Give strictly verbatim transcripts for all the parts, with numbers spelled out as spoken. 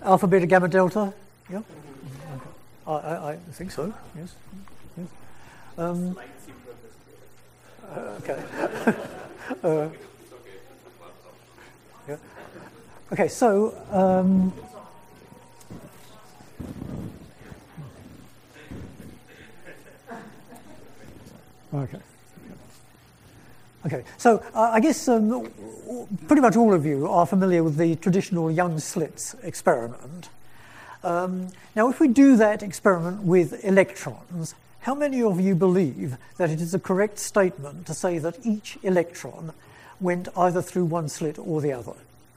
Alpha, beta, gamma, delta? Yeah? I, I, I think so, yes. yes. Um, uh, okay. uh, yeah. Okay, so... Um, okay. Okay, so uh, I guess um, pretty much all of you are familiar with the traditional Young-Slits experiment. Um, now, if we do that experiment with electrons, how many of you believe that it is a correct statement to say that each electron went either through one slit or the other?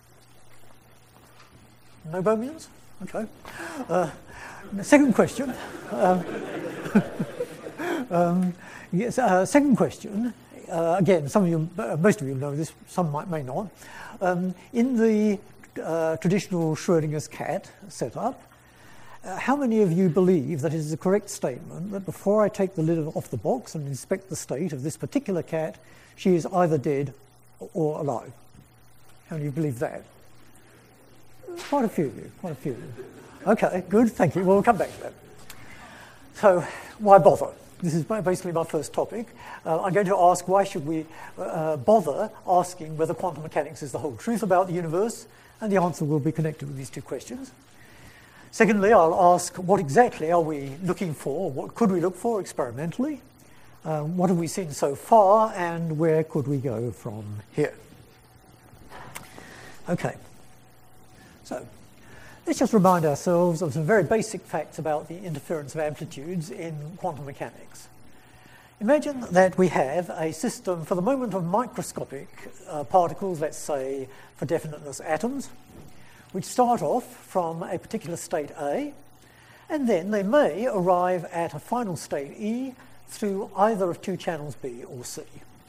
No Bohmians? Okay. Uh, second question. Um, um, yes, uh, second question. Uh, again, some of you, uh, most of you know this, some might, may not. Um, in the uh, traditional Schrödinger's cat setup, uh, how many of you believe that it is a correct statement that before I take the lid off the box and inspect the state of this particular cat, she is either dead or alive? How many of you believe that? Quite a few of you, quite a few of you. Okay, good, thank you. Well, we'll come back to that. So, why bother? This is basically my first topic. Uh, I'm going to ask why should we uh, bother asking whether quantum mechanics is the whole truth about the universe, and the answer will be connected with these two questions. Secondly, I'll ask what exactly are we looking for, what could we look for experimentally, um, what have we seen so far, and where could we go from here? Okay, so let's just remind ourselves of some very basic facts about the interference of amplitudes in quantum mechanics. Imagine that we have a system for the moment of microscopic uh, particles, let's say for definiteness atoms, which start off from a particular state A, and then they may arrive at a final state E through either of two channels B or C.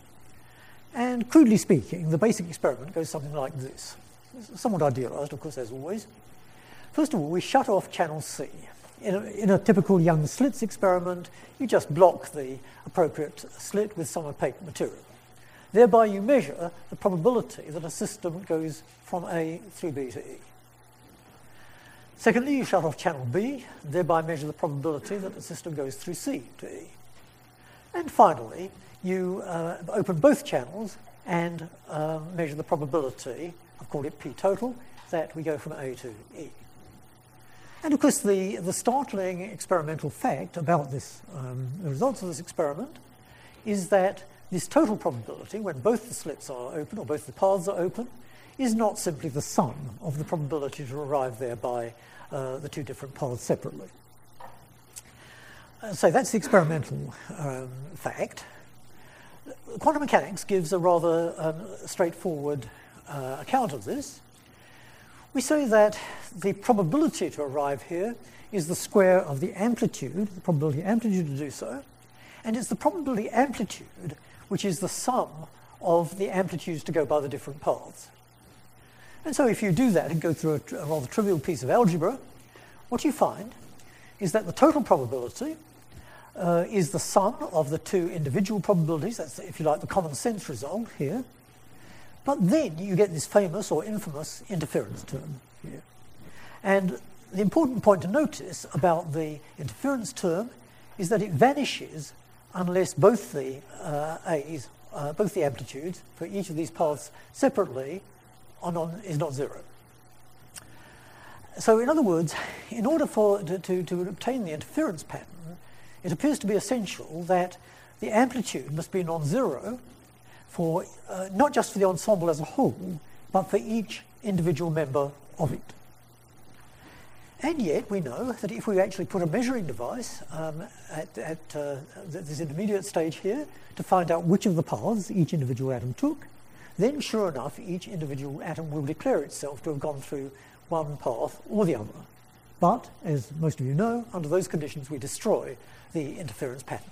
And crudely speaking, the basic experiment goes something like this. It's somewhat idealized, of course, as always. First of all, we shut off channel C. In a, in a typical Young-Slits experiment, you just block the appropriate slit with some opaque material. Thereby, you measure the probability that a system goes from A through B to E. Secondly, you shut off channel B, thereby measure the probability that the system goes through C to E. And finally, you uh, open both channels and uh, measure the probability, I've called it P total, that we go from A to E. And of course, the, the startling experimental fact about this, um, the results of this experiment, is that this total probability, when both the slits are open, or both the paths are open, is not simply the sum of the probability to arrive there by uh, the two different paths separately. Uh, so that's the experimental um, fact. Quantum mechanics gives a rather um, straightforward uh, account of this. We say that the probability to arrive here is the square of the amplitude, the probability amplitude to do so, and it's the probability amplitude which is the sum of the amplitudes to go by the different paths. And so if you do that and go through a, a rather trivial piece of algebra, what you find is that the total probability uh, is the sum of the two individual probabilities. That's, if you like, the common sense result here. But then you get this famous or infamous interference term here. And the important point to notice about the interference term is that it vanishes unless both the uh, A's, uh, both the amplitudes for each of these paths separately are non, is not zero. So in other words, in order for to, to, to obtain the interference pattern, it appears to be essential that the amplitude must be non-zero for uh, not just for the ensemble as a whole, but for each individual member of it. And yet we know that if we actually put a measuring device um, at, at uh, this intermediate stage here to find out which of the paths each individual atom took, then sure enough, each individual atom will declare itself to have gone through one path or the other. But, as most of you know, under those conditions we destroy the interference pattern.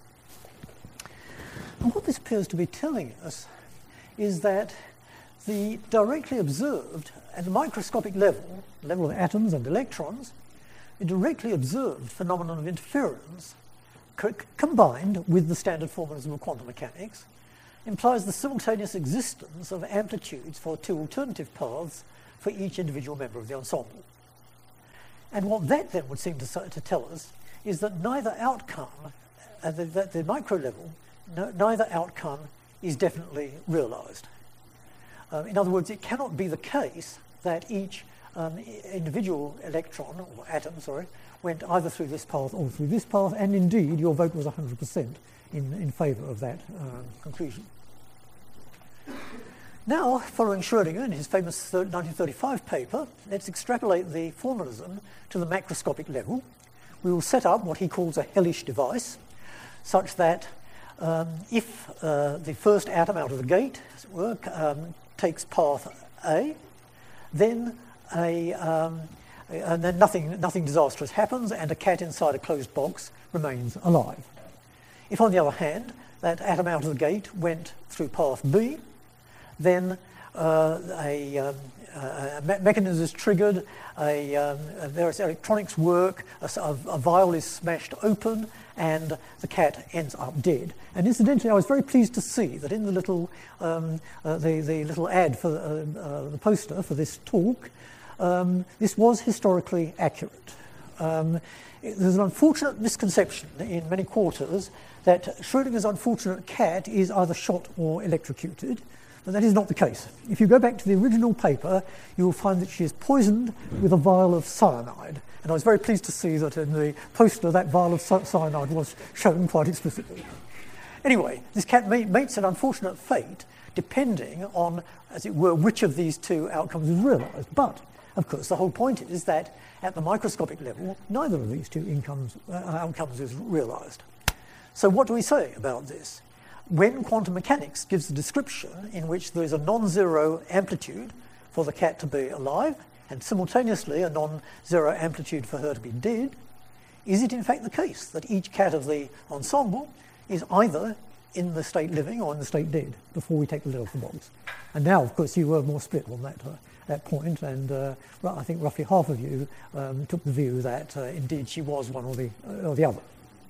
And what this appears to be telling us is that the directly observed, at the microscopic level, level of atoms and electrons, the directly observed phenomenon of interference co combined with the standard formalism of quantum mechanics implies the simultaneous existence of amplitudes for two alternative paths for each individual member of the ensemble. And what that then would seem to, to tell us is that neither outcome, at the, the, the micro level, no, neither outcome is definitely realized. Um, in other words, it cannot be the case that each um, individual electron, or atom, sorry, went either through this path or through this path, and indeed your vote was one hundred percent in, in favour of that um, conclusion. Now, following Schrödinger in his famous nineteen thirty-five paper, let's extrapolate the formalism to the macroscopic level. We will set up what he calls a hellish device, such that um, if uh, the first atom out of the gate, as it were, um, takes path A, then a um, and then nothing, nothing disastrous happens, and a cat inside a closed box remains alive. If, on the other hand, that atom out of the gate went through path B, then uh, a, um, a me mechanism is triggered, a, um, various electronics work, a, a vial is smashed open, and the cat ends up dead. And incidentally, I was very pleased to see that in the little, um, uh, the, the little ad for uh, uh, the poster for this talk, um, this was historically accurate. Um, it, there's an unfortunate misconception in many quarters that Schrödinger's unfortunate cat is either shot or electrocuted. But that is not the case. If you go back to the original paper, you will find that she is poisoned with a vial of cyanide. And I was very pleased to see that in the poster that vial of cyanide was shown quite explicitly. Anyway, this cat meets an unfortunate fate depending on, as it were, which of these two outcomes is realised. But, of course, the whole point is that at the microscopic level, neither of these two incomes, uh, outcomes is realised. So what do we say about this? When quantum mechanics gives a description in which there is a non-zero amplitude for the cat to be alive and simultaneously a non-zero amplitude for her to be dead, is it in fact the case that each cat of the ensemble is either in the state living or in the state dead before we take the lid off the box? And now, of course, you were more split on that, uh, that point, and uh, I think roughly half of you um, took the view that uh, indeed she was one or the, uh, or the other.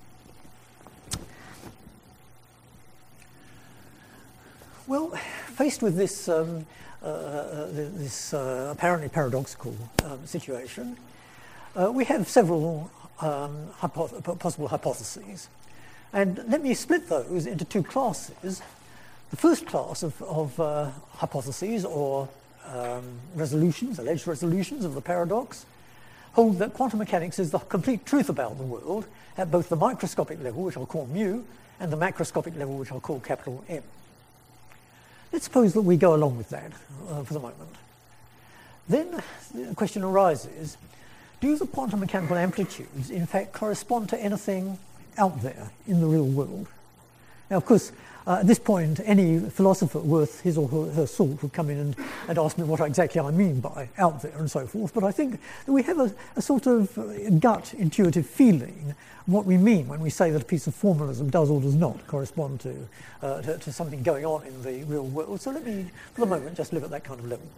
Well, faced with this, um, uh, uh, this uh, apparently paradoxical um, situation, uh, we have several um, hypo possible hypotheses. And let me split those into two classes. The first class of, of uh, hypotheses, or um, resolutions, alleged resolutions of the paradox, hold that quantum mechanics is the complete truth about the world at both the microscopic level, which I'll call mu, and the macroscopic level, which I'll call capital M. Let's suppose that we go along with that uh, for the moment. Then the question arises, do the quantum mechanical amplitudes in fact correspond to anything out there in the real world? Now, of course, uh, at this point, any philosopher worth his or her, her salt would come in and, and ask me what exactly I mean by out there and so forth. But I think that we have a, a sort of gut intuitive feeling what we mean when we say that a piece of formalism does or does not correspond to, uh, to, to something going on in the real world. So let me, for the moment, just live at that kind of level.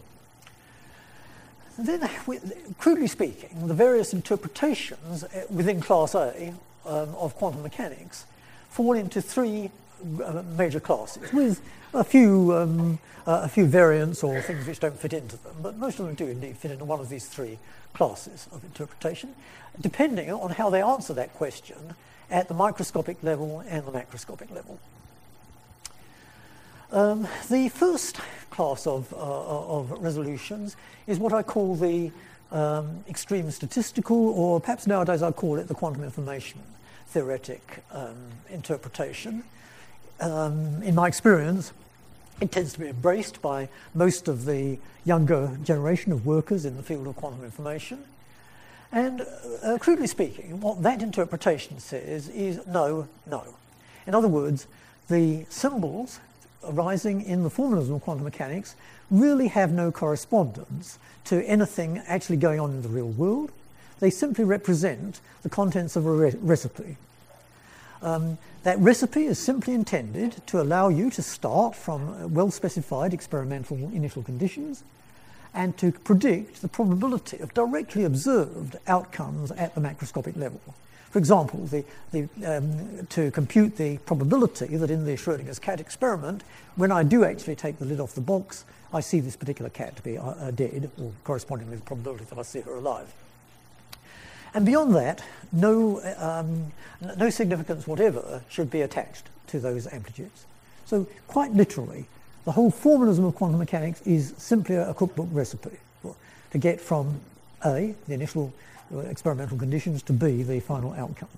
Then, crudely speaking, the various interpretations within Class A um, of quantum mechanics fall into three uh, major classes, with a few, um, uh, a few variants or things which don't fit into them, but most of them do indeed fit into one of these three classes of interpretation, depending on how they answer that question at the microscopic level and the macroscopic level. Um, the first class of, uh, of resolutions is what I call the um, extreme statistical, or perhaps nowadays I call it the quantum information theoretic um, interpretation. Um, in my experience, it tends to be embraced by most of the younger generation of workers in the field of quantum information. And uh, crudely speaking, what that interpretation says is no, no. In other words, the symbols arising in the formalism of quantum mechanics really have no correspondence to anything actually going on in the real world. They simply represent the contents of a re recipe. Um, that recipe is simply intended to allow you to start from well-specified experimental initial conditions and to predict the probability of directly observed outcomes at the macroscopic level. For example, the, the, um, to compute the probability that in the Schrödinger's cat experiment, when I do actually take the lid off the box, I see this particular cat to be uh, dead, or correspondingly the probability that I see her alive. And beyond that, no, um, no significance whatever should be attached to those amplitudes. So quite literally, the whole formalism of quantum mechanics is simply a cookbook recipe for, to get from A, the initial experimental conditions, to B, the final outcome.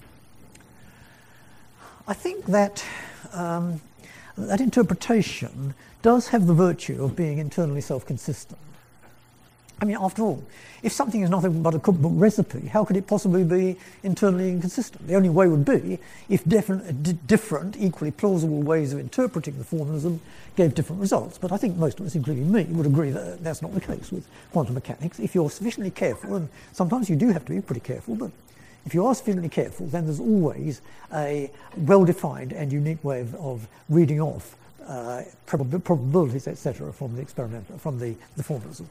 I think that um, that interpretation does have the virtue of being internally self-consistent. I mean, after all, if something is nothing but a cookbook recipe, how could it possibly be internally inconsistent? The only way would be if different, different, equally plausible ways of interpreting the formalism gave different results. But I think most of us, including me, would agree that that's not the case with quantum mechanics. If you're sufficiently careful, and sometimes you do have to be pretty careful, but if you are sufficiently careful, then there's always a well-defined and unique way of, of reading off uh, prob probabilities, et cetera, from the experiment, from the, the formalism.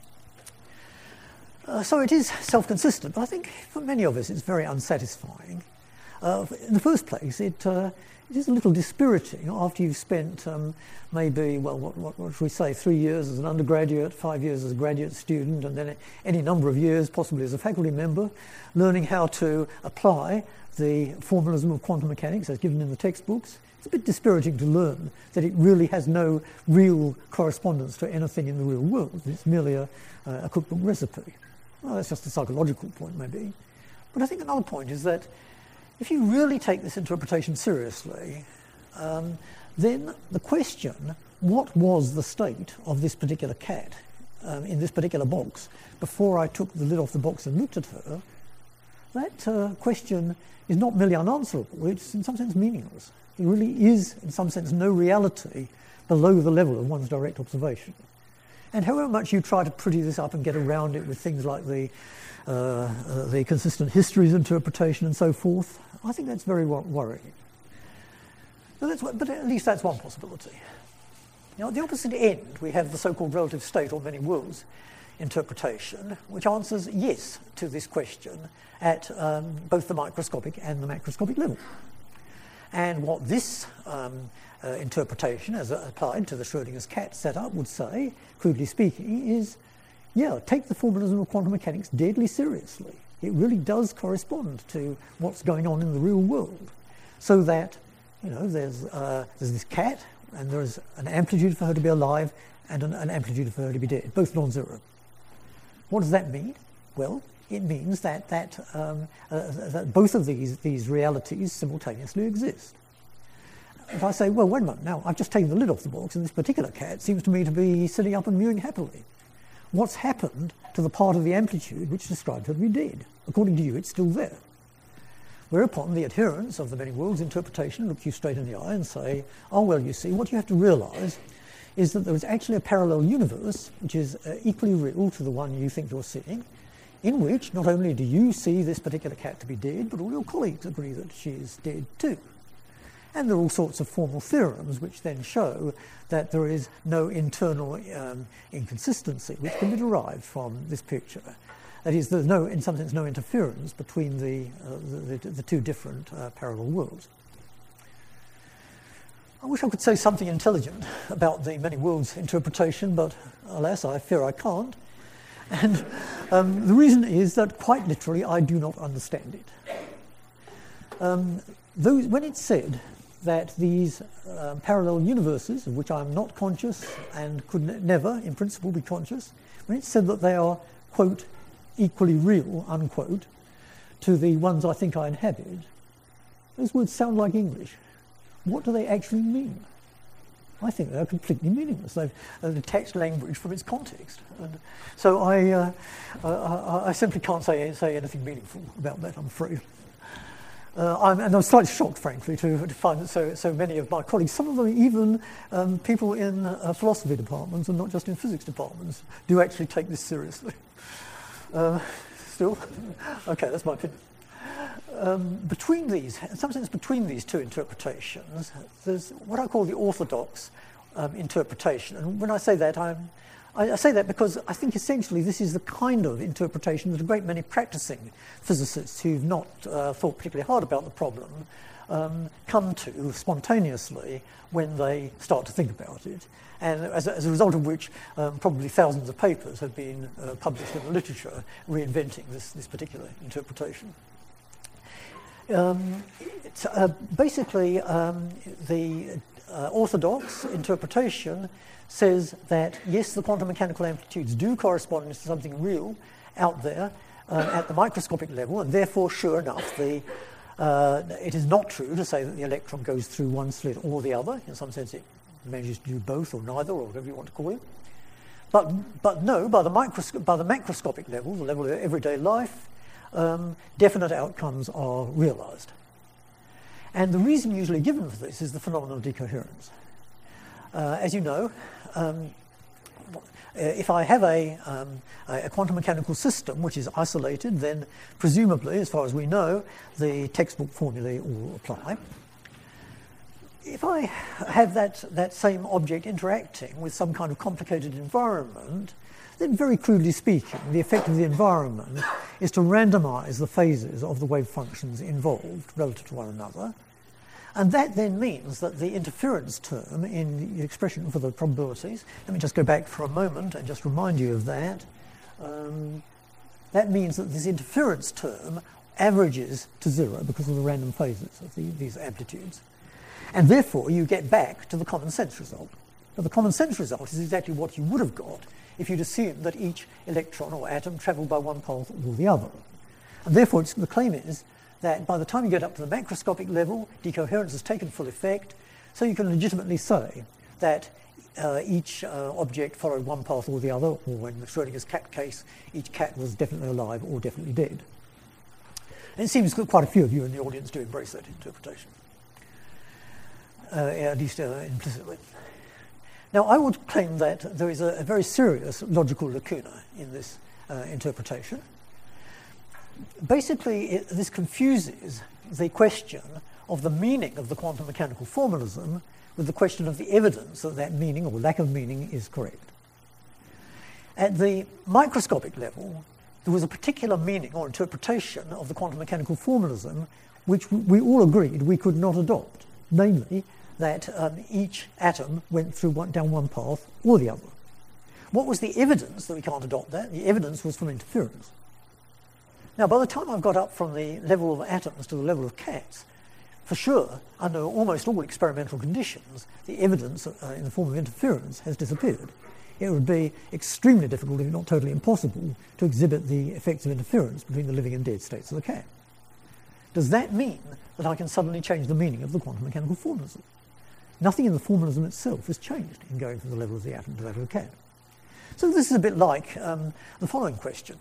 Uh, so it is self-consistent, but I think for many of us it's very unsatisfying. Uh, in the first place, it, uh, it is a little dispiriting after you've spent um, maybe, well, what, what, what should we say, three years as an undergraduate, five years as a graduate student, and then any number of years, possibly as a faculty member, learning how to apply the formalism of quantum mechanics as given in the textbooks. It's a bit dispiriting to learn that it really has no real correspondence to anything in the real world. It's merely a, a cookbook recipe. Well, that's just a psychological point, maybe. But I think another point is that if you really take this interpretation seriously, um, then the question, what was the state of this particular cat um, in this particular box before I took the lid off the box and looked at her, that uh, question is not merely unanswerable, it's in some sense meaningless. There really is, in some sense, no reality below the level of one's direct observation. And however much you try to pretty this up and get around it with things like the, uh, uh, the consistent histories interpretation and so forth, I think that's very worrying. But, that's what, but at least that's one possibility. Now, at the opposite end, we have the so-called relative state or many worlds interpretation, which answers yes to this question at um, both the microscopic and the macroscopic level. And what this um, uh, interpretation, as applied to the Schrödinger's cat setup, would say, crudely speaking, is, yeah, take the formalism of quantum mechanics deadly seriously. It really does correspond to what's going on in the real world. So that, you know, there's, uh, there's this cat, and there's an amplitude for her to be alive, and an, an amplitude for her to be dead, both non-zero. What does that mean? Well, it means that, that, um, uh, that both of these, these realities simultaneously exist. If I say, well, wait a minute, now I've just taken the lid off the box and this particular cat seems to me to be sitting up and mewing happily. What's happened to the part of the amplitude which described her to be dead? According to you, it's still there. Whereupon the adherents of the many worlds interpretation look you straight in the eye and say, oh, well, you see, what you have to realise is that there is actually a parallel universe which is uh, equally real to the one you think you're seeing, in which not only do you see this particular cat to be dead, but all your colleagues agree that she is dead too. And there are all sorts of formal theorems which then show that there is no internal um, inconsistency which can be derived from this picture. That is, there's no, in some sense, no interference between the, uh, the, the, the two different uh, parallel worlds. I wish I could say something intelligent about the many worlds interpretation, but alas, I fear I can't. And um, the reason is that, quite literally, I do not understand it. Um, those, when it's said that these uh, parallel universes, of which I am not conscious and could ne never, in principle, be conscious, when it's said that they are, quote, equally real, unquote, to the ones I think I inhabit, those words sound like English. What do they actually mean? I think they're completely meaningless. They've uh, detached language from its context. And so I, uh, I, I simply can't say, say anything meaningful about that, I'm afraid. Uh, I'm, and I'm slightly shocked, frankly, to, to find that so, so many of my colleagues, some of them even um, people in uh, philosophy departments and not just in physics departments, do actually take this seriously. Uh, still? Okay, that's my opinion. Um, between these, in some sense between these two interpretations, there's what I call the orthodox um, interpretation. And when I say that, I'm, I, I say that because I think essentially this is the kind of interpretation that a great many practicing physicists who've not uh, thought particularly hard about the problem um, come to spontaneously when they start to think about it. And as a, as a result of which, um, probably thousands of papers have been uh, published in the literature reinventing this, this particular interpretation. Um, it's, uh, basically, um, the uh, orthodox interpretation says that, yes, the quantum mechanical amplitudes do correspond to something real out there uh, at the microscopic level, and therefore, sure enough, the, uh, it is not true to say that the electron goes through one slit or the other. In some sense, it manages to do both or neither, or whatever you want to call it. But, but no, by the, microsc- by the macroscopic level, the level of everyday life, um, definite outcomes are realized. And the reason usually given for this is the phenomenon of decoherence. Uh, as you know, um, if I have a, um, a quantum mechanical system which is isolated, then presumably, as far as we know, the textbook formulae all apply. If I have that, that same object interacting with some kind of complicated environment, then very crudely speaking, the effect of the environment is to randomize the phases of the wave functions involved relative to one another. And that then means that the interference term in the expression for the probabilities, let me just go back for a moment and just remind you of that. Um, that means that this interference term averages to zero because of the random phases of the, these amplitudes. And therefore, you get back to the common sense result. Now, the common sense result is exactly what you would have got if you'd assumed that each electron or atom travelled by one path or the other. And therefore, it's, the claim is that by the time you get up to the macroscopic level, decoherence has taken full effect, so you can legitimately say that uh, each uh, object followed one path or the other, or in the Schrödinger's cat case, each cat was definitely alive or definitely dead. And it seems that quite a few of you in the audience do embrace that interpretation. Uh, at least uh, implicitly. Now, I would claim that there is a, a very serious logical lacuna in this uh, interpretation. Basically, it, this confuses the question of the meaning of the quantum mechanical formalism with the question of the evidence that that meaning or lack of meaning is correct. At the microscopic level, there was a particular meaning or interpretation of the quantum mechanical formalism which we all agreed we could not adopt, namely, that um, each atom went through one, down one path or the other. What was the evidence that we can't adopt that? The evidence was from interference. Now, by the time I've got up from the level of atoms to the level of cats, for sure, under almost all experimental conditions, the evidence uh, in the form of interference has disappeared. It would be extremely difficult, if not totally impossible, to exhibit the effects of interference between the living and dead states of the cat. Does that mean that I can suddenly change the meaning of the quantum mechanical formalism? Nothing in the formalism itself has changed in going from the level of the atom to the level of the cat. So this is a bit like um, the following question.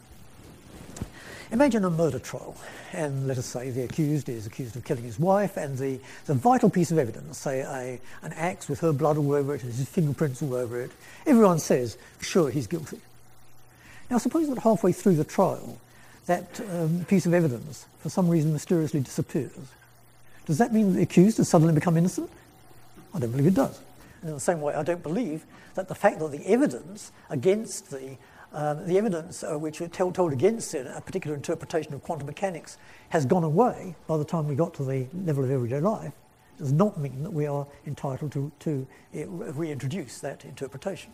Imagine a murder trial, and let us say the accused is accused of killing his wife, and the, the vital piece of evidence, say a, an axe with her blood all over it, his fingerprints all over it, everyone says, for sure, he's guilty. Now suppose that halfway through the trial, that um, piece of evidence, for some reason, mysteriously disappears. Does that mean the accused has suddenly become innocent? I don't believe it does. And in the same way, I don't believe that the fact that the evidence against the um, the evidence uh, which was told, told against it, a particular interpretation of quantum mechanics has gone away by the time we got to the level of everyday life does not mean that we are entitled to, to uh, reintroduce that interpretation.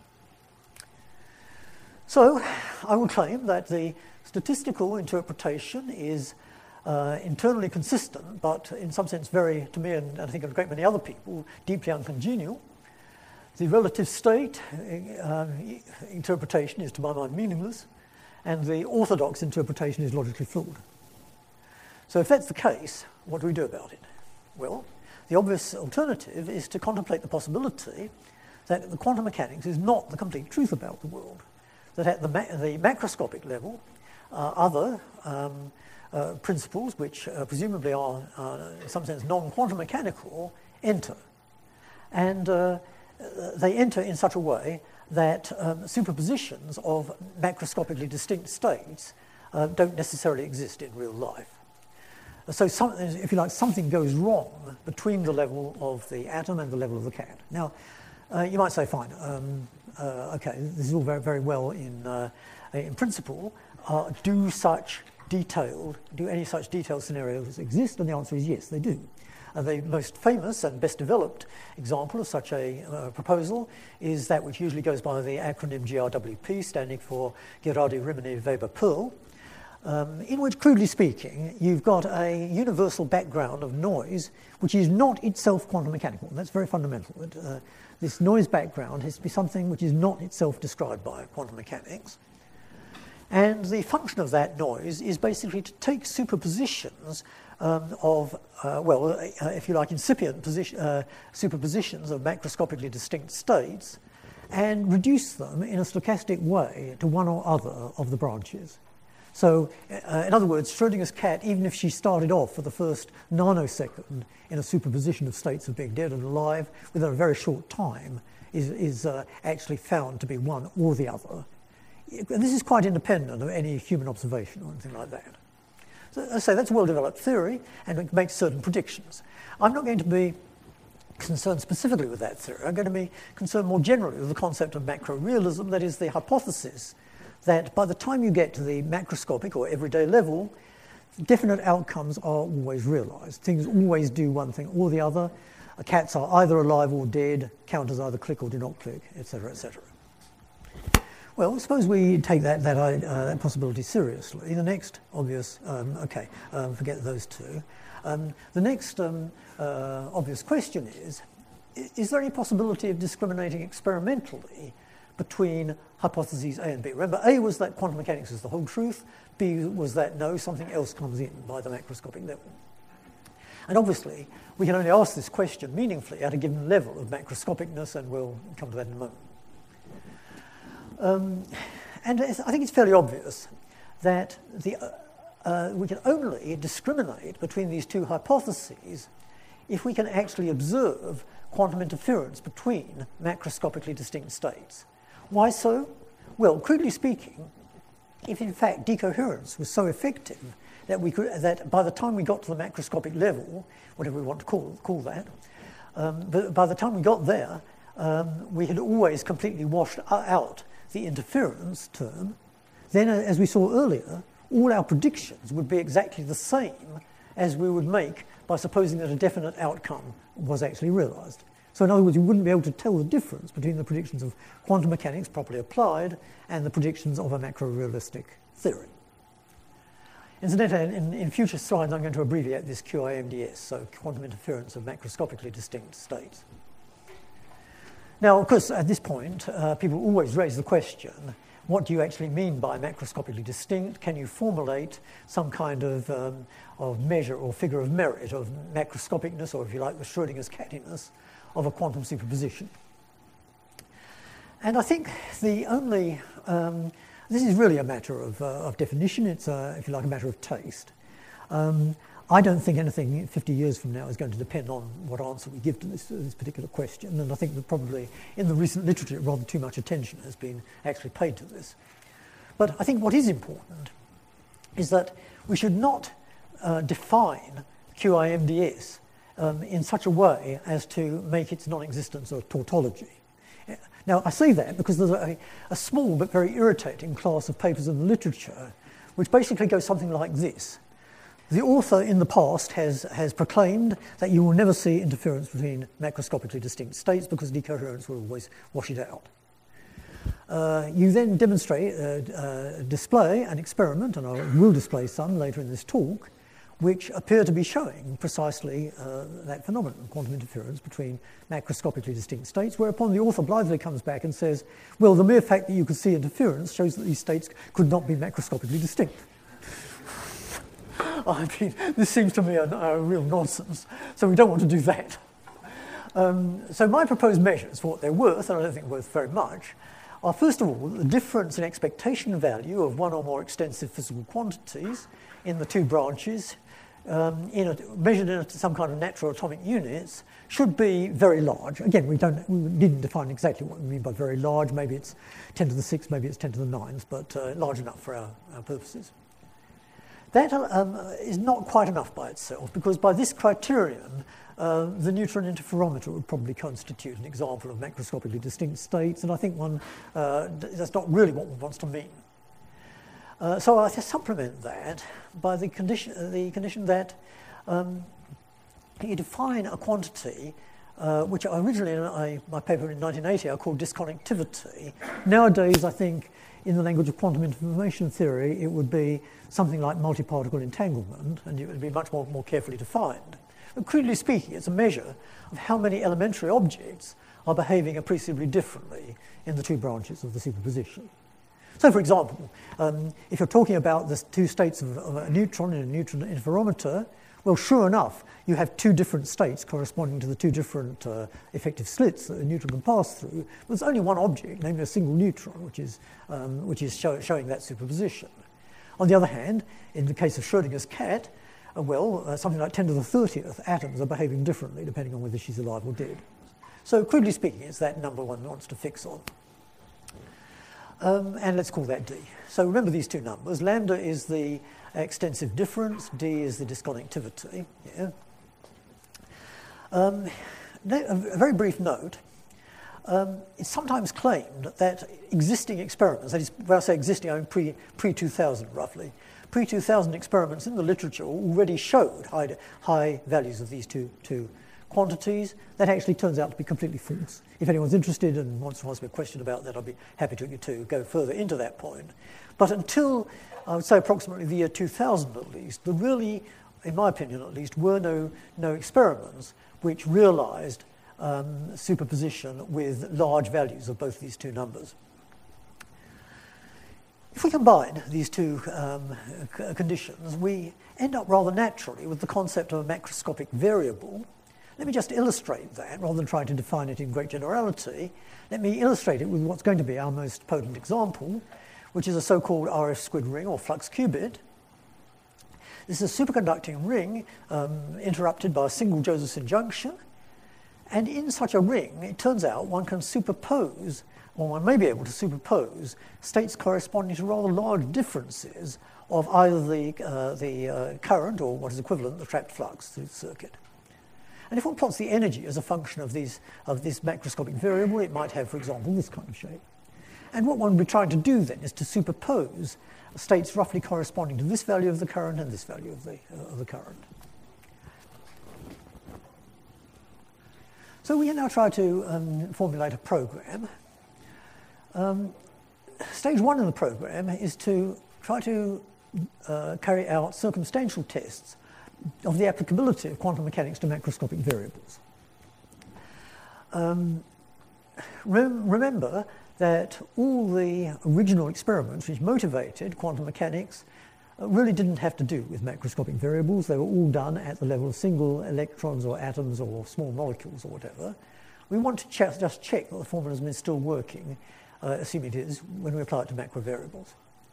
So I will claim that the statistical interpretation is Uh, internally consistent, but in some sense very, to me and, and I think a great many other people, deeply uncongenial. The relative state uh, interpretation is, to my mind, meaningless, and the orthodox interpretation is logically flawed. So if that's the case, what do we do about it? Well, the obvious alternative is to contemplate the possibility that the quantum mechanics is not the complete truth about the world, that at the, ma- the macroscopic level, uh, other um, Uh, principles, which uh, presumably are, uh, in some sense, non-quantum mechanical, enter. And uh, they enter in such a way that um, superpositions of macroscopically distinct states uh, don't necessarily exist in real life. So, some, if you like, something goes wrong between the level of the atom and the level of the cat. Now, uh, you might say, fine, um, uh, okay, this is all very, very well in, uh, in principle. Uh, do such detailed, do any such detailed scenarios exist? And the answer is yes, they do. Uh, the most famous and best developed example of such a uh, proposal is that which usually goes by the acronym G R W P, standing for Girardi, Rimini, Weber, Pearl, um, in which, crudely speaking, you've got a universal background of noise which is not itself quantum mechanical. And that's very fundamental. That, uh, this noise background has to be something which is not itself described by quantum mechanics. And the function of that noise is basically to take superpositions um, of, uh, well, uh, if you like, incipient position, uh, superpositions of macroscopically distinct states and reduce them in a stochastic way to one or other of the branches. So, uh, in other words, Schrödinger's cat, even if she started off for the first nanosecond in a superposition of states of being dead and alive, within a very short time, is, is uh, actually found to be one or the other. And this is quite independent of any human observation or anything like that. So, as I say, that's a well-developed theory, and it makes certain predictions. I'm not going to be concerned specifically with that theory. I'm going to be concerned more generally with the concept of macrorealism, that is, the hypothesis that by the time you get to the macroscopic or everyday level, definite outcomes are always realized. Things always do one thing or the other. Cats are either alive or dead, counters either click or do not click, et cetera, et cetera. Well, suppose we take that, that, uh, that possibility seriously. The next obvious, um, okay, um, forget those two. Um, the next um, uh, obvious question is, is there any possibility of discriminating experimentally between hypotheses A and B? Remember, A was that quantum mechanics is the whole truth. B was that no, something else comes in by the macroscopic level. And obviously, we can only ask this question meaningfully at a given level of macroscopicness, and we'll come to that in a moment. Um, and I think it's fairly obvious that the, uh, uh, we can only discriminate between these two hypotheses if we can actually observe quantum interference between macroscopically distinct states. Why so? Well, crudely speaking, if in fact decoherence was so effective that we could, that by the time we got to the macroscopic level, whatever we want to call, call that, um, but by the time we got there, um, we had always completely washed out the interference term, then as we saw earlier, all our predictions would be exactly the same as we would make by supposing that a definite outcome was actually realized. So in other words, you wouldn't be able to tell the difference between the predictions of quantum mechanics properly applied and the predictions of a macro-realistic theory. Incidentally, in, in future slides, I'm going to abbreviate this Q I M D S, so quantum interference of macroscopically distinct states. Now, of course, at this point, uh, people always raise the question, what do you actually mean by macroscopically distinct? Can you formulate some kind of, um, of measure or figure of merit of macroscopicness, or if you like, the Schrödinger's cattiness of a quantum superposition? And I think the only, um, this is really a matter of, uh, of definition. It's, uh, if you like, a matter of taste. Um, I don't think anything fifty years from now is going to depend on what answer we give to this, this particular question, and I think that probably in the recent literature rather too much attention has been actually paid to this. But I think what is important is that we should not uh, define Q I M D S um, in such a way as to make its non-existence a tautology. Now, I say that because there's a, a small but very irritating class of papers in the literature which basically goes something like this. The author in the past has, has proclaimed that you will never see interference between macroscopically distinct states because decoherence will always wash it out. Uh, you then demonstrate, uh, uh, display an experiment, and I will display some later in this talk, which appear to be showing precisely uh, that phenomenon, quantum interference between macroscopically distinct states, whereupon the author blithely comes back and says, well, the mere fact that you could see interference shows that these states could not be macroscopically distinct. I mean, this seems to me a, a real nonsense, so we don't want to do that. Um, so my proposed measures, for what they're worth, and I don't think worth very much, are first of all the difference in expectation value of one or more extensive physical quantities in the two branches, um, in a, measured in a, some kind of natural atomic units, should be very large. Again, we don't, we didn't define exactly what we mean by very large. Maybe it's ten to the sixth, maybe it's ten to the ninth, but uh, large enough for our, our purposes. That um, is not quite enough by itself, because by this criterion, uh, the neutron interferometer would probably constitute an example of macroscopically distinct states, and I think one uh, that's not really what one wants to mean. Uh, so I supplement that by the condition, uh, the condition that um, you define a quantity, uh, which originally in a, my paper in nineteen eighty I called disconnectivity. Nowadays, I think, in the language of quantum information theory, it would be something like multiparticle entanglement, and it would be much more, more carefully defined. But crudely speaking, it's a measure of how many elementary objects are behaving appreciably differently in the two branches of the superposition. So, for example, um, if you're talking about the two states of, of a neutron in a neutron interferometer, well, sure enough, you have two different states corresponding to the two different uh, effective slits that a neutron can pass through. But there's only one object, namely a single neutron, which is, um, which is show, showing that superposition. On the other hand, in the case of Schrödinger's cat, uh, well, uh, something like ten to the thirtieth atoms are behaving differently depending on whether she's alive or dead. So, crudely speaking, it's that number one wants to fix on. Um, and let's call that D. So remember these two numbers. Lambda is the extensive difference, D is the disconnectivity. Yeah. Um, a very brief note. Um, it's sometimes claimed that existing experiments, that is, when I say existing, I mean pre, pre two thousand roughly, pre two thousand experiments in the literature already showed high, high values of these two, two quantities. That actually turns out to be completely false. If anyone's interested and wants to ask me a question about that, I'll be happy to, to go further into that point. But until, I would say, approximately the year two thousand at least, there really, in my opinion at least, were no, no experiments which realized um, superposition with large values of both these two numbers. If we combine these two um, c- conditions, we end up rather naturally with the concept of a macroscopic variable. Let me just illustrate that, rather than trying to define it in great generality. Let me illustrate it with what's going to be our most potent example, which is a so-called R F squid ring or flux qubit. This is a superconducting ring um, interrupted by a single Josephson junction. And in such a ring, it turns out one can superpose, or one may be able to superpose, states corresponding to rather large differences of either the, uh, the uh, current or what is equivalent, the trapped flux through the circuit. And if one plots the energy as a function of, these, of this macroscopic variable, it might have, for example, this kind of shape. And what one would be trying to do then is to superpose states roughly corresponding to this value of the current and this value of the, uh, of the current. So we now try to um, formulate a program. Um, stage one in the program is to try to uh, carry out circumstantial tests of the applicability of quantum mechanics to macroscopic variables. Um, rem- remember that all the original experiments which motivated quantum mechanics uh, really didn't have to do with macroscopic variables. They were all done at the level of single electrons or atoms or small molecules or whatever. We want to ch- just check that the formalism is still working, uh, assuming it is, when we apply it to macro variables.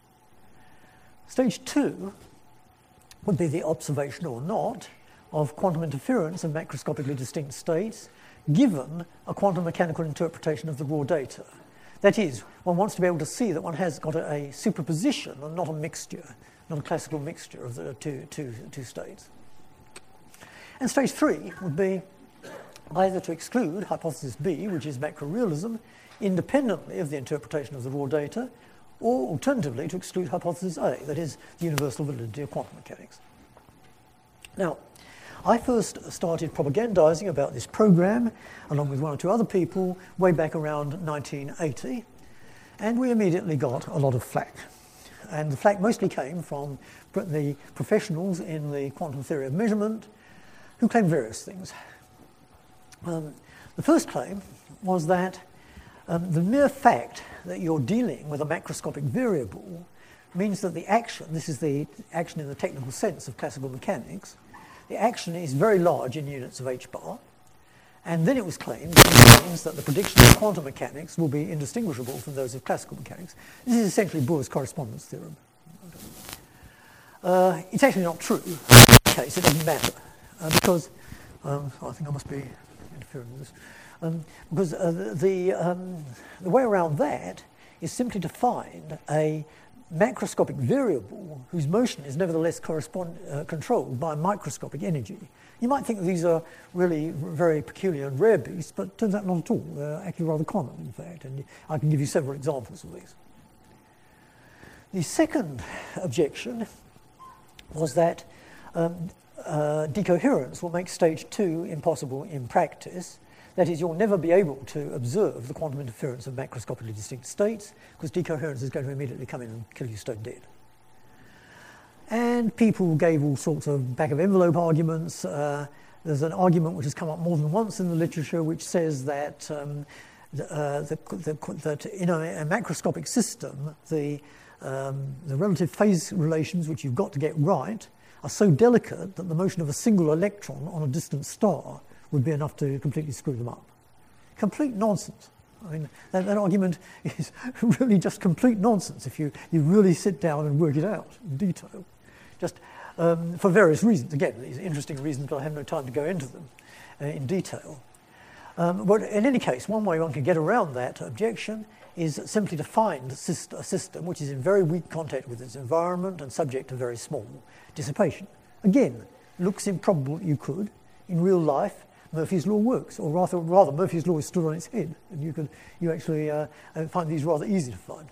Stage two would be the observation or not of quantum interference in macroscopically distinct states given a quantum mechanical interpretation of the raw data. That is, one wants to be able to see that one has got a, a superposition and not a mixture, not a classical mixture of the two, two, two states. And stage three would be either to exclude hypothesis B, which is macrorealism, independently of the interpretation of the raw data, or alternatively to exclude hypothesis A, that is, the universal validity of quantum mechanics. Now, I first started propagandizing about this program, along with one or two other people, way back around nineteen eighty, and we immediately got a lot of flack. And the flack mostly came from the professionals in the quantum theory of measurement, who claimed various things. Um, the first claim was that um, the mere fact that you're dealing with a macroscopic variable means that the action, this is the action in the technical sense of classical mechanics, the action is very large in units of h bar, and then it was claimed that it means that the predictions of quantum mechanics will be indistinguishable from those of classical mechanics. This is essentially Bohr's correspondence theorem. Uh, it's actually not true in this case, it doesn't matter, uh, because, um, I think I must be interfering with this, um, because uh, the, the, um, the way around that is simply to find a macroscopic variable whose motion is nevertheless correspond, uh, controlled by microscopic energy. You might think that these are really very peculiar and rare beasts, but it turns out not at all. They're actually rather common, in fact, and I can give you several examples of these. The second objection was that um, uh, decoherence will make stage two impossible in practice. That is, you'll never be able to observe the quantum interference of macroscopically distinct states because decoherence is going to immediately come in and kill you stone dead. And people gave all sorts of back-of-envelope arguments. Uh, there's an argument which has come up more than once in the literature which says that, um, the, uh, the, the, that in a, a macroscopic system, the, um, the relative phase relations which you've got to get right are so delicate that the motion of a single electron on a distant star would be enough to completely screw them up. Complete nonsense. I mean, that, that argument is really just complete nonsense if you, you really sit down and work it out in detail. Just um, for various reasons. Again, these are interesting reasons, but I have no time to go into them uh, in detail. Um, but in any case, one way one can get around that objection is simply to find a system which is in very weak contact with its environment and subject to very small dissipation. Again, looks improbable that you could. In real life, Murphy's law works, or rather, rather Murphy's law is stood on its head, and you could you actually uh, find these rather easy to find.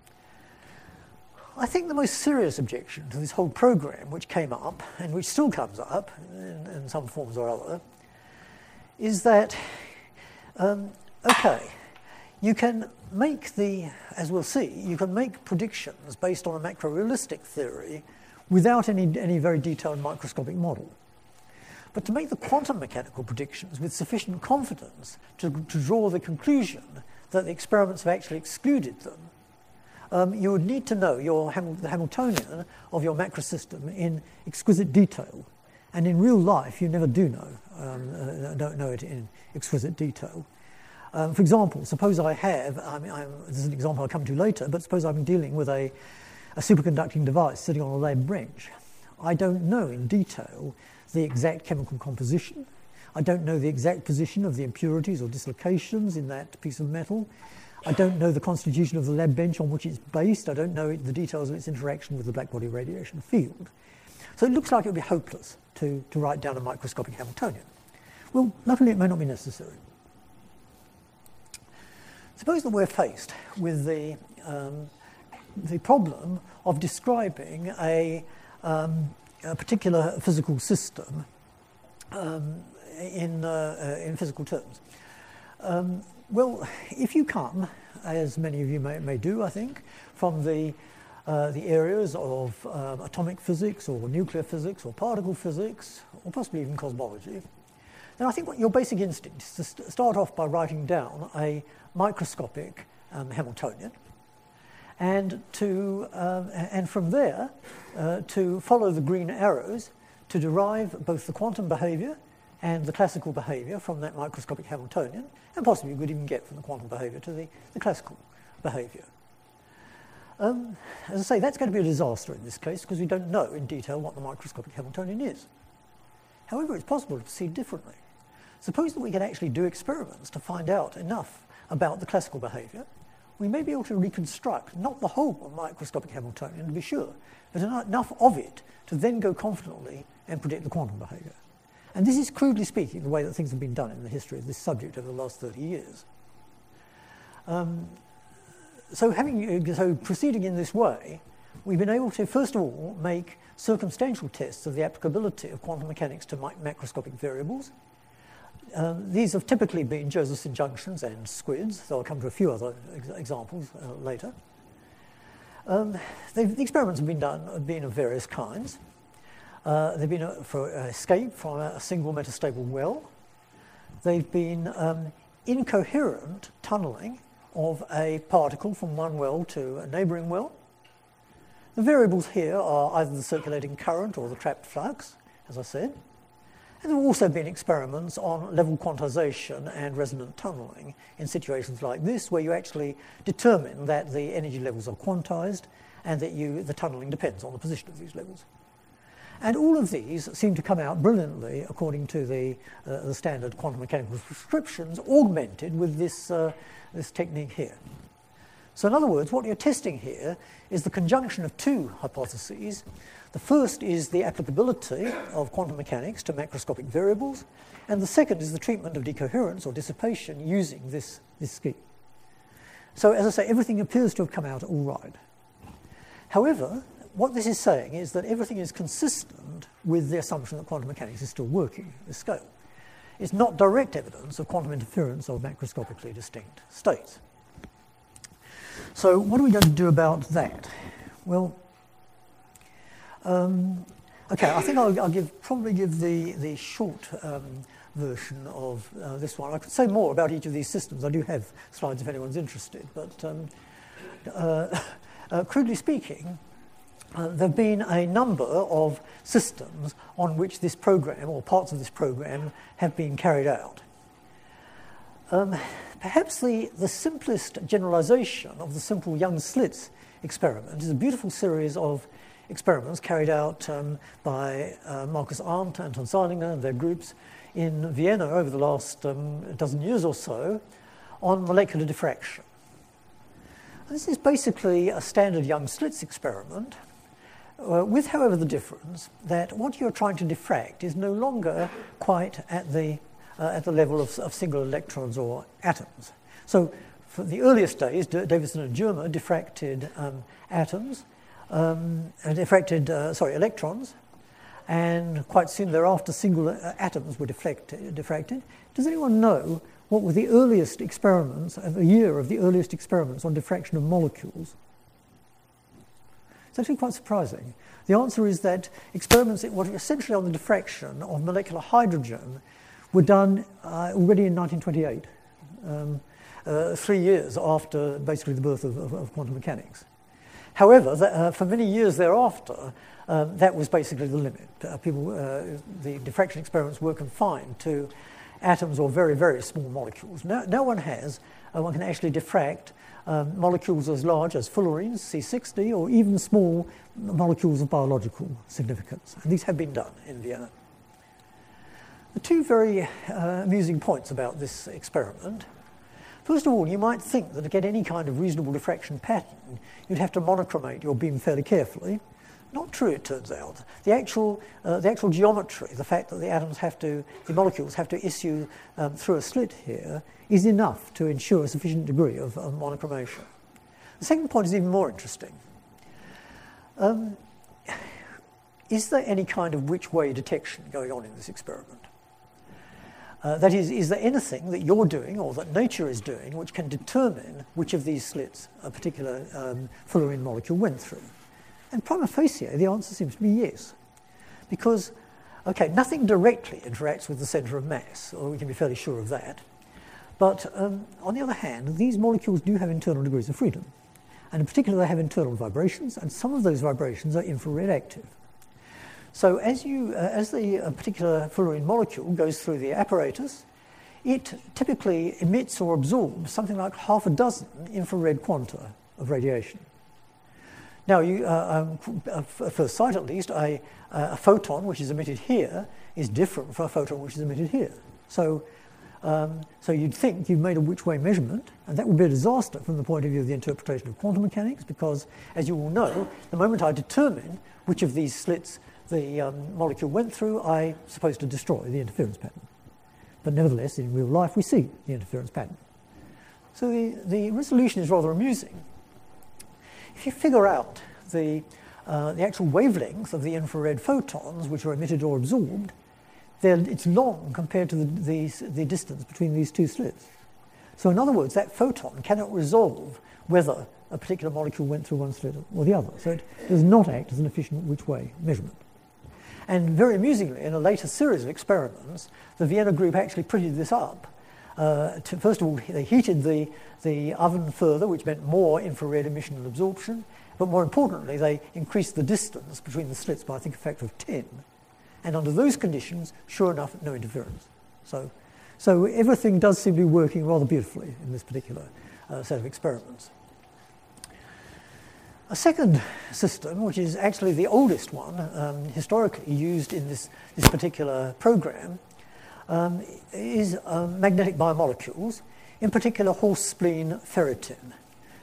I think the most serious objection to this whole program, which came up and which still comes up in, in some forms or other, is that um, okay, you can make the, as we'll see, you can make predictions based on a macro-realistic theory without any any very detailed microscopic model. But to make the quantum mechanical predictions with sufficient confidence to, to draw the conclusion that the experiments have actually excluded them, um, you would need to know your Hamil the Hamiltonian of your macro system in exquisite detail. And in real life, you never do know, um, uh, don't know it in exquisite detail. Um, for example, suppose I have, I mean, I'm, this is an example I'll come to later, but suppose I'm dealing with a, a superconducting device sitting on a lab bench. I don't know in detail the exact chemical composition. I don't know the exact position of the impurities or dislocations in that piece of metal. I don't know the constitution of the lab bench on which it's based. I don't know it, the details of its interaction with the blackbody radiation field. So it looks like it would be hopeless to, to write down a microscopic Hamiltonian. Well, luckily it may not be necessary. Suppose that we're faced with the, um, the problem of describing a um, a particular physical system um, in, uh, uh, in physical terms. Um, well, if you come, as many of you may, may do, I think, from the, uh, the areas of uh, atomic physics or nuclear physics or particle physics, or possibly even cosmology, then I think what your basic instinct is to st start off by writing down a microscopic um, Hamiltonian, and to um, and from there uh, to follow the green arrows to derive both the quantum behavior and the classical behavior from that microscopic Hamiltonian, and possibly you could even get from the quantum behavior to the, the classical behavior. Um, as I say, that's going to be a disaster in this case because we don't know in detail what the microscopic Hamiltonian is. However, it's possible to proceed differently. Suppose that we can actually do experiments to find out enough about the classical behavior. We may be able to reconstruct, not the whole microscopic Hamiltonian to be sure, but enough of it to then go confidently and predict the quantum behavior. And this is, crudely speaking, the way that things have been done in the history of this subject over the last thirty years. Um, so, having, so proceeding in this way, we've been able to, first of all, make circumstantial tests of the applicability of quantum mechanics to macroscopic variables. Um, these have typically been Josephson junctions and squids, though I'll come to a few other ex examples uh, later. Um, the experiments have been done have been of various kinds. Uh, they've been uh, for uh, escape from a, a single metastable well. They've been um, incoherent tunneling of a particle from one well to a neighbouring well. The variables here are either the circulating current or the trapped flux, as I said. And there have also been experiments on level quantization and resonant tunneling in situations like this, where you actually determine that the energy levels are quantized and that you, the tunneling depends on the position of these levels. And all of these seem to come out brilliantly according to the, uh, the standard quantum mechanical prescriptions, augmented with this, uh, this technique here. So in other words, what you're testing here is the conjunction of two hypotheses. The first is the applicability of quantum mechanics to macroscopic variables, and the second is the treatment of decoherence or dissipation using this, this scheme. So as I say, everything appears to have come out all right. However, what this is saying is that everything is consistent with the assumption that quantum mechanics is still working at this scale. It's not direct evidence of quantum interference of macroscopically distinct states. So what are we going to do about that? Well, um, okay, I think I'll, I'll give, probably give the, the short um, version of uh, this one. I could say more about each of these systems. I do have slides if anyone's interested, but um, uh, uh, crudely speaking, uh, there have been a number of systems on which this program, or parts of this program, have been carried out. Um, perhaps the, the simplest generalization of the simple Young-Slitz experiment is a beautiful series of experiments carried out um, by uh, Markus Arndt, Anton Zeilinger and their groups in Vienna over the last um, dozen years or so on molecular diffraction. This is basically a standard Young-Slitz experiment, uh, with, however, the difference that what you're trying to diffract is no longer quite at the, uh, at the level of, of single electrons or atoms. So for the earliest days, D Davidson and Germer diffracted um, atoms, um, and diffracted, uh, sorry, electrons, and quite soon thereafter single uh, atoms were deflected, diffracted. Does anyone know what were the earliest experiments, a year of the earliest experiments on diffraction of molecules? It's actually quite surprising. The answer is that experiments that were essentially on the diffraction of molecular hydrogen were done uh, already in nineteen twenty-eight, um, uh, three years after basically the birth of, of, of quantum mechanics. However, the, uh, for many years thereafter, um, that was basically the limit. Uh, people, uh, the diffraction experiments were confined to atoms or very, very small molecules. No, no one has, uh, one can actually diffract um, molecules as large as fullerenes, C sixty, or even small molecules of biological significance. And these have been done in Vienna. The two very uh, amusing points about this experiment. First of all, you might think that to get any kind of reasonable diffraction pattern, you'd have to monochromate your beam fairly carefully. Not true, it turns out. The actual, uh, the actual geometry, the fact that the atoms have to, the molecules have to issue um, through a slit here, is enough to ensure a sufficient degree of, of monochromation. The second point is even more interesting. Um, is there any kind of which-way detection going on in this experiment? Uh, that is, is there anything that you're doing or that nature is doing which can determine which of these slits a particular um, fullerene molecule went through? And prima facie, the answer seems to be yes. Because, okay, nothing directly interacts with the centre of mass, or we can be fairly sure of that. But um, on the other hand, these molecules do have internal degrees of freedom. And in particular, they have internal vibrations, and some of those vibrations are infrared active. So as, you, uh, as the uh, particular fullerene molecule goes through the apparatus, it typically emits or absorbs something like half a dozen infrared quanta of radiation. Now, you, uh, um, at first sight at least, a, a photon which is emitted here is different from a photon which is emitted here. So, um, so you'd think you've made a which-way measurement, and that would be a disaster from the point of view of the interpretation of quantum mechanics, because, as you all know, the moment I determine which of these slits the um, molecule went through, I'm supposed to destroy the interference pattern. But nevertheless, in real life, we see the interference pattern. So the, the resolution is rather amusing. If you figure out the, uh, the actual wavelength of the infrared photons which are emitted or absorbed, it's long compared to the, the, the distance between these two slits. So in other words, that photon cannot resolve whether a particular molecule went through one slit or the other. So it does not act as an efficient which-way measurement. And very amusingly, in a later series of experiments, the Vienna group actually prettied this up. Uh, to, first of all, they heated the, the oven further, which meant more infrared emission and absorption. But more importantly, they increased the distance between the slits by, I think, a factor of ten. And under those conditions, sure enough, no interference. So, so everything does seem to be working rather beautifully in this particular uh, set of experiments. A second system, which is actually the oldest one um, historically used in this, this particular program, um, is um, magnetic biomolecules, in particular horse spleen ferritin.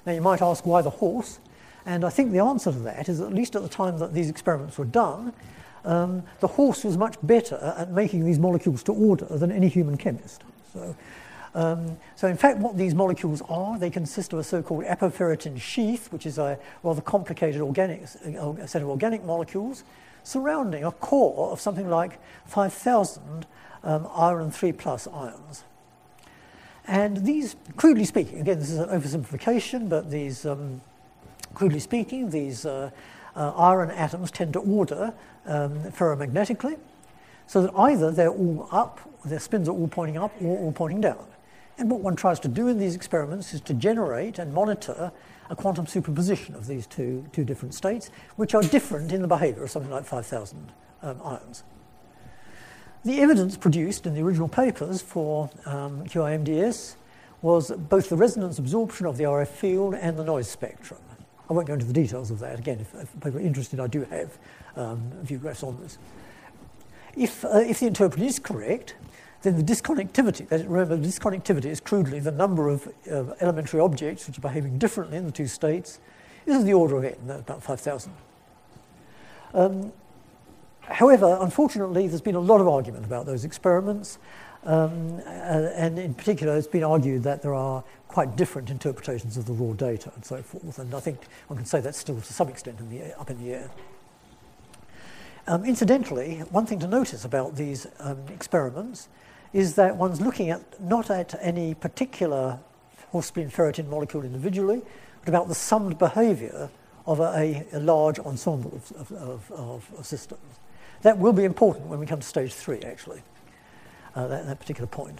Now you might ask why the horse, and I think the answer to that is that at least at the time that these experiments were done, um, the horse was much better at making these molecules to order than any human chemist. So, um, so in fact what these molecules are, they consist of a so-called apoferritin sheath, which is a rather complicated organic, a set of organic molecules surrounding a core of something like five thousand um, iron three plus ions. And these, crudely speaking, again this is an oversimplification, but these, um, crudely speaking, these uh, uh, iron atoms tend to order um, ferromagnetically, so that either they're all up, their spins are all pointing up, or all pointing down. And what one tries to do in these experiments is to generate and monitor a quantum superposition of these two, two different states, which are different in the behavior of something like five thousand um, ions. The evidence produced in the original papers for um, Q I M D S was both the resonance absorption of the R F field and the noise spectrum. I won't go into the details of that. Again, if, if people are interested, I do have um, a few graphs on this. If, uh, if the interpretation is correct, then the disconnectivity, that, remember, the disconnectivity is crudely the number of uh, elementary objects which are behaving differently in the two states, is of the order of n, about five thousand. Um, however, unfortunately, there's been a lot of argument about those experiments, um, uh, and in particular, it's been argued that there are quite different interpretations of the raw data and so forth, and I think one can say that's still to some extent in the, up in the air. Um, incidentally, one thing to notice about these um, experiments is that one's looking at not at any particular horse spleen ferritin molecule individually, but about the summed behavior of a, a large ensemble of, of, of, of systems. That will be important when we come to stage three, actually, uh, that, that particular point.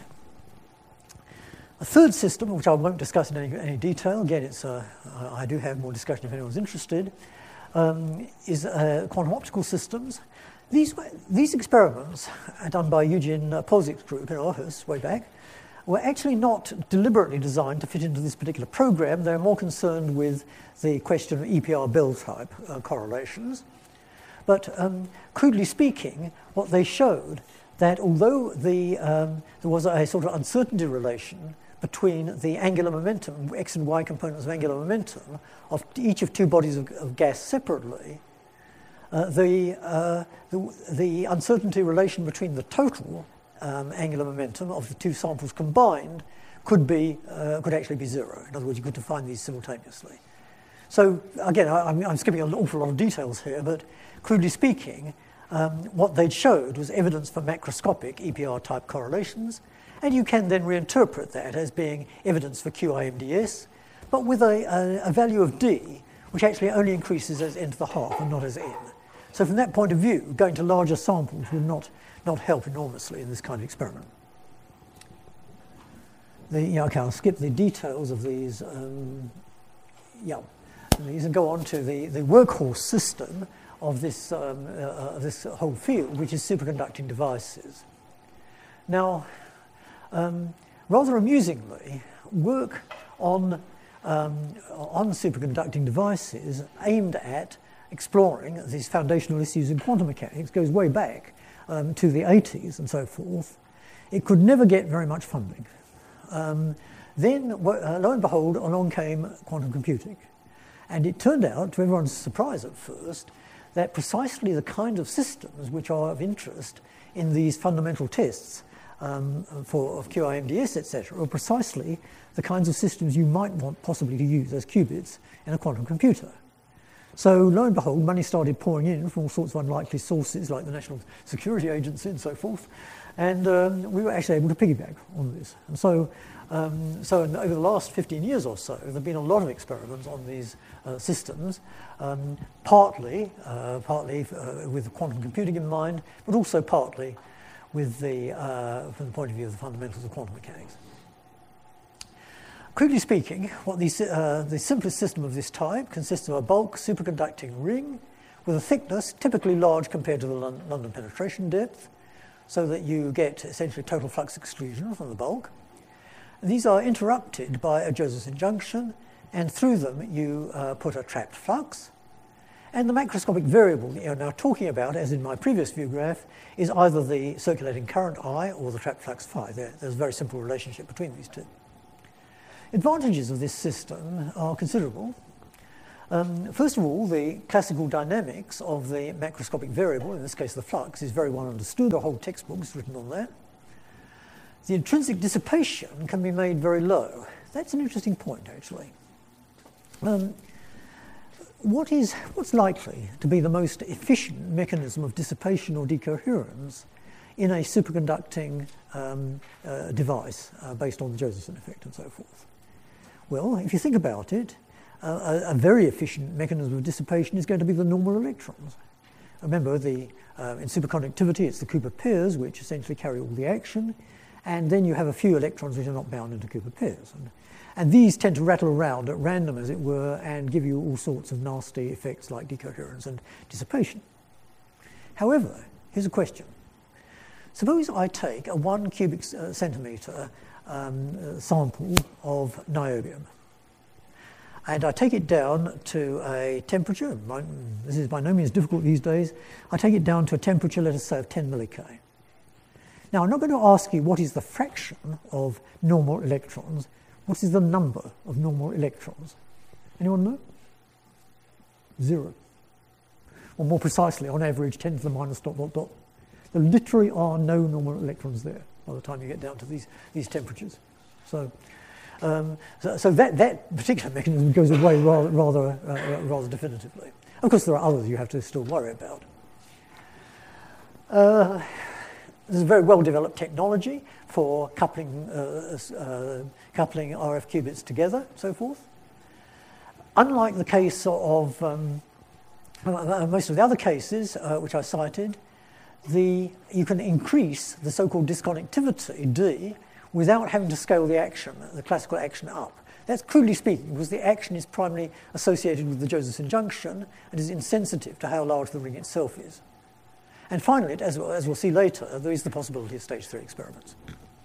A third system, which I won't discuss in any, any detail, again, it's, uh, I do have more discussion if anyone's interested, um, is uh, quantum optical systems. These, these experiments, done by Eugene Polzik's group in Aarhus way back, were actually not deliberately designed to fit into this particular program. They're more concerned with the question of E P R Bell type uh, correlations. But um, crudely speaking, what they showed that although the, um, there was a sort of uncertainty relation between the angular momentum, x and y components of angular momentum, of each of two bodies of, of gas separately, Uh, the, uh, the, the uncertainty relation between the total um, angular momentum of the two samples combined could be uh, could actually be zero. In other words, you could define these simultaneously. So again, I, I'm, I'm skipping an awful lot of details here, but crudely speaking, um, what they'd showed was evidence for macroscopic E P R type correlations, and you can then reinterpret that as being evidence for Q I M D S, but with a, a, a value of d which actually only increases as n to the half and not as n. So from that point of view, going to larger samples will not, not help enormously in this kind of experiment. The, you know, okay, I'll skip the details of these. Um, yeah, and these and go on to the, the workhorse system of this, um, uh, this whole field, which is superconducting devices. Now, um, rather amusingly, work on, um, on superconducting devices aimed at exploring these foundational issues in quantum mechanics goes way back um, to the eighties and so forth. It could never get very much funding. Um, then, uh, lo and behold, along came quantum computing. And it turned out, to everyone's surprise at first, that precisely the kind of systems which are of interest in these fundamental tests um, for of Q I M D S, et cetera, are precisely the kinds of systems you might want possibly to use as qubits in a quantum computer. So lo and behold, money started pouring in from all sorts of unlikely sources like the National Security Agency and so forth, and um, we were actually able to piggyback on this. And so, um, so in, over the last fifteen years or so, there have been a lot of experiments on these uh, systems, um, partly, uh, partly uh, with quantum computing in mind, but also partly with the, uh, from the point of view of the fundamentals of quantum mechanics. Crudely speaking, what these, uh, the simplest system of this type consists of a bulk superconducting ring with a thickness typically large compared to the London penetration depth, so that you get essentially total flux exclusion from the bulk. And these are interrupted by a Josephson junction, and through them you uh, put a trapped flux. And the macroscopic variable that you're now talking about, as in my previous view graph, is either the circulating current I or the trapped flux phi. There, there's a very simple relationship between these two. advantages of this system are considerable. Um, first of all, the classical dynamics of the macroscopic variable, in this case the flux, is very well understood. The whole textbook is written on that. The intrinsic dissipation can be made very low. That's an interesting point, actually. Um, what is, what's likely to be the most efficient mechanism of dissipation or decoherence in a superconducting um, uh, device uh, based on the Josephson effect and so forth? Well, if you think about it, uh, a, a very efficient mechanism of dissipation is going to be the normal electrons. Remember, the, uh, in superconductivity, it's the Cooper pairs which essentially carry all the action, and then you have a few electrons which are not bound into Cooper pairs. And, and these tend to rattle around at random, as it were, and give you all sorts of nasty effects like decoherence and dissipation. However, here's a question. Suppose I take a one cubic uh, centimetre um, uh, sample of niobium, and I take it down to a temperature, my, this is by no means difficult these days, I take it down to a temperature, let us say, of ten millikay. Now, I'm not going to ask you what is the fraction of normal electrons, what is the number of normal electrons? Anyone know? Zero. Or more precisely, on average, ten to the minus dot dot dot. There literally are no normal electrons there by the time you get down to these, these temperatures. So, um, so, so that, that particular mechanism goes away rather, rather, uh, rather definitively. Of course, there are others you have to still worry about. Uh, This is a very well-developed technology for coupling, uh, uh, coupling R F qubits together, so forth. Unlike the case of um, most of the other cases uh, which I cited, the, you can increase the so-called disconnectivity, D, without having to scale the action, the classical action up. That's crudely speaking, because the action is primarily associated with the Josephson junction and is insensitive to how large the ring itself is. And finally, as, as we'll see later, there is the possibility of stage three experiments.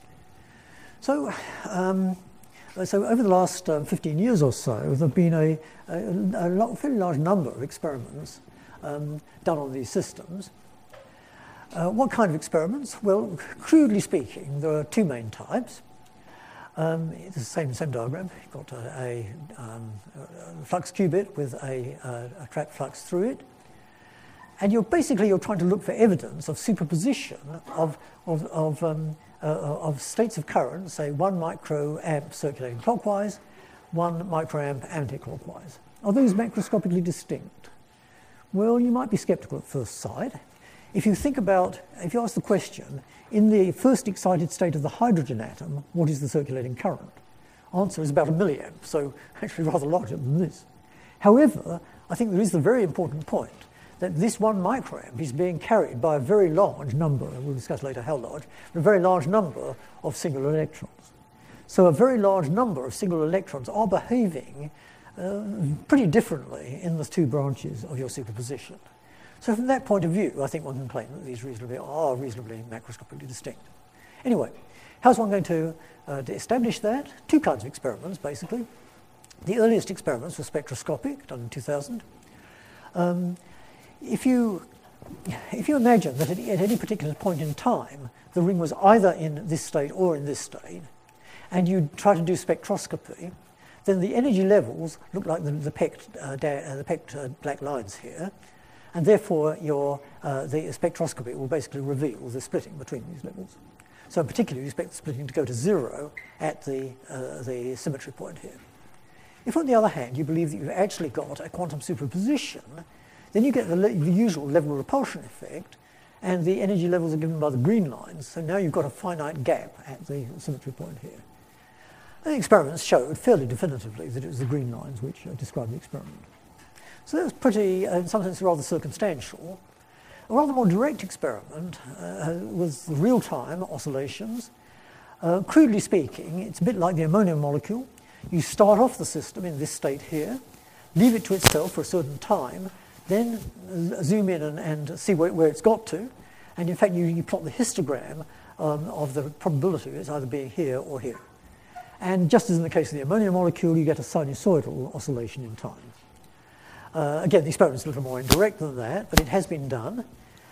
So, um, so over the last um, fifteen years or so, there have been a, a, a lot, fairly large number of experiments um, done on these systems. Uh, what kind of experiments? Well, crudely speaking, there are two main types. Um, it's the same, same diagram. You've got a, a, um, a flux qubit with a, a, a trapped flux through it. And you're basically you're trying to look for evidence of superposition of, of, of, um, uh, of states of current, say one microamp circulating clockwise, one microamp anti-clockwise. Are those macroscopically distinct? Well, you might be skeptical at first sight. If you think about, if you ask the question, in the first excited state of the hydrogen atom, what is the circulating current? Answer is about a milliamp, so actually rather larger than this. However, I think there is the very important point that this one microamp is being carried by a very large number, and we'll discuss later how large, but a very large number of single electrons. So a very large number of single electrons are behaving uh, pretty differently in the two branches of your superposition. So from that point of view, I think one can claim that these reasonably are reasonably macroscopically distinct. Anyway, how's one going to, uh, to establish that? Two kinds of experiments, basically. The earliest experiments were spectroscopic, done in two thousand. Um, If you, if you imagine that at, at any particular point in time, the ring was either in this state or in this state, and you try to do spectroscopy, then the energy levels look like the, the pecked, uh, da uh, the pecked uh, black lines here, and therefore your, uh, the spectroscopy will basically reveal the splitting between these levels. So in particular, you expect the splitting to go to zero at the, uh, the symmetry point here. If, on the other hand, you believe that you've actually got a quantum superposition, then you get the, the usual level repulsion effect, and the energy levels are given by the green lines. So now you've got a finite gap at the symmetry point here. And the experiments showed fairly definitively that it was the green lines which uh, described the experiment. So that was pretty, uh, in some sense, rather circumstantial. A rather more direct experiment uh, was the real-time oscillations. Uh, crudely speaking, it's a bit like the ammonia molecule. You start off the system in this state here, leave it to itself for a certain time, then zoom in and, and see where, where it's got to. And in fact, you, you plot the histogram um, of the probability of it's either being here or here. And just as in the case of the ammonia molecule, you get a sinusoidal oscillation in time. Uh, again, the experiment's a little more indirect than that, but it has been done.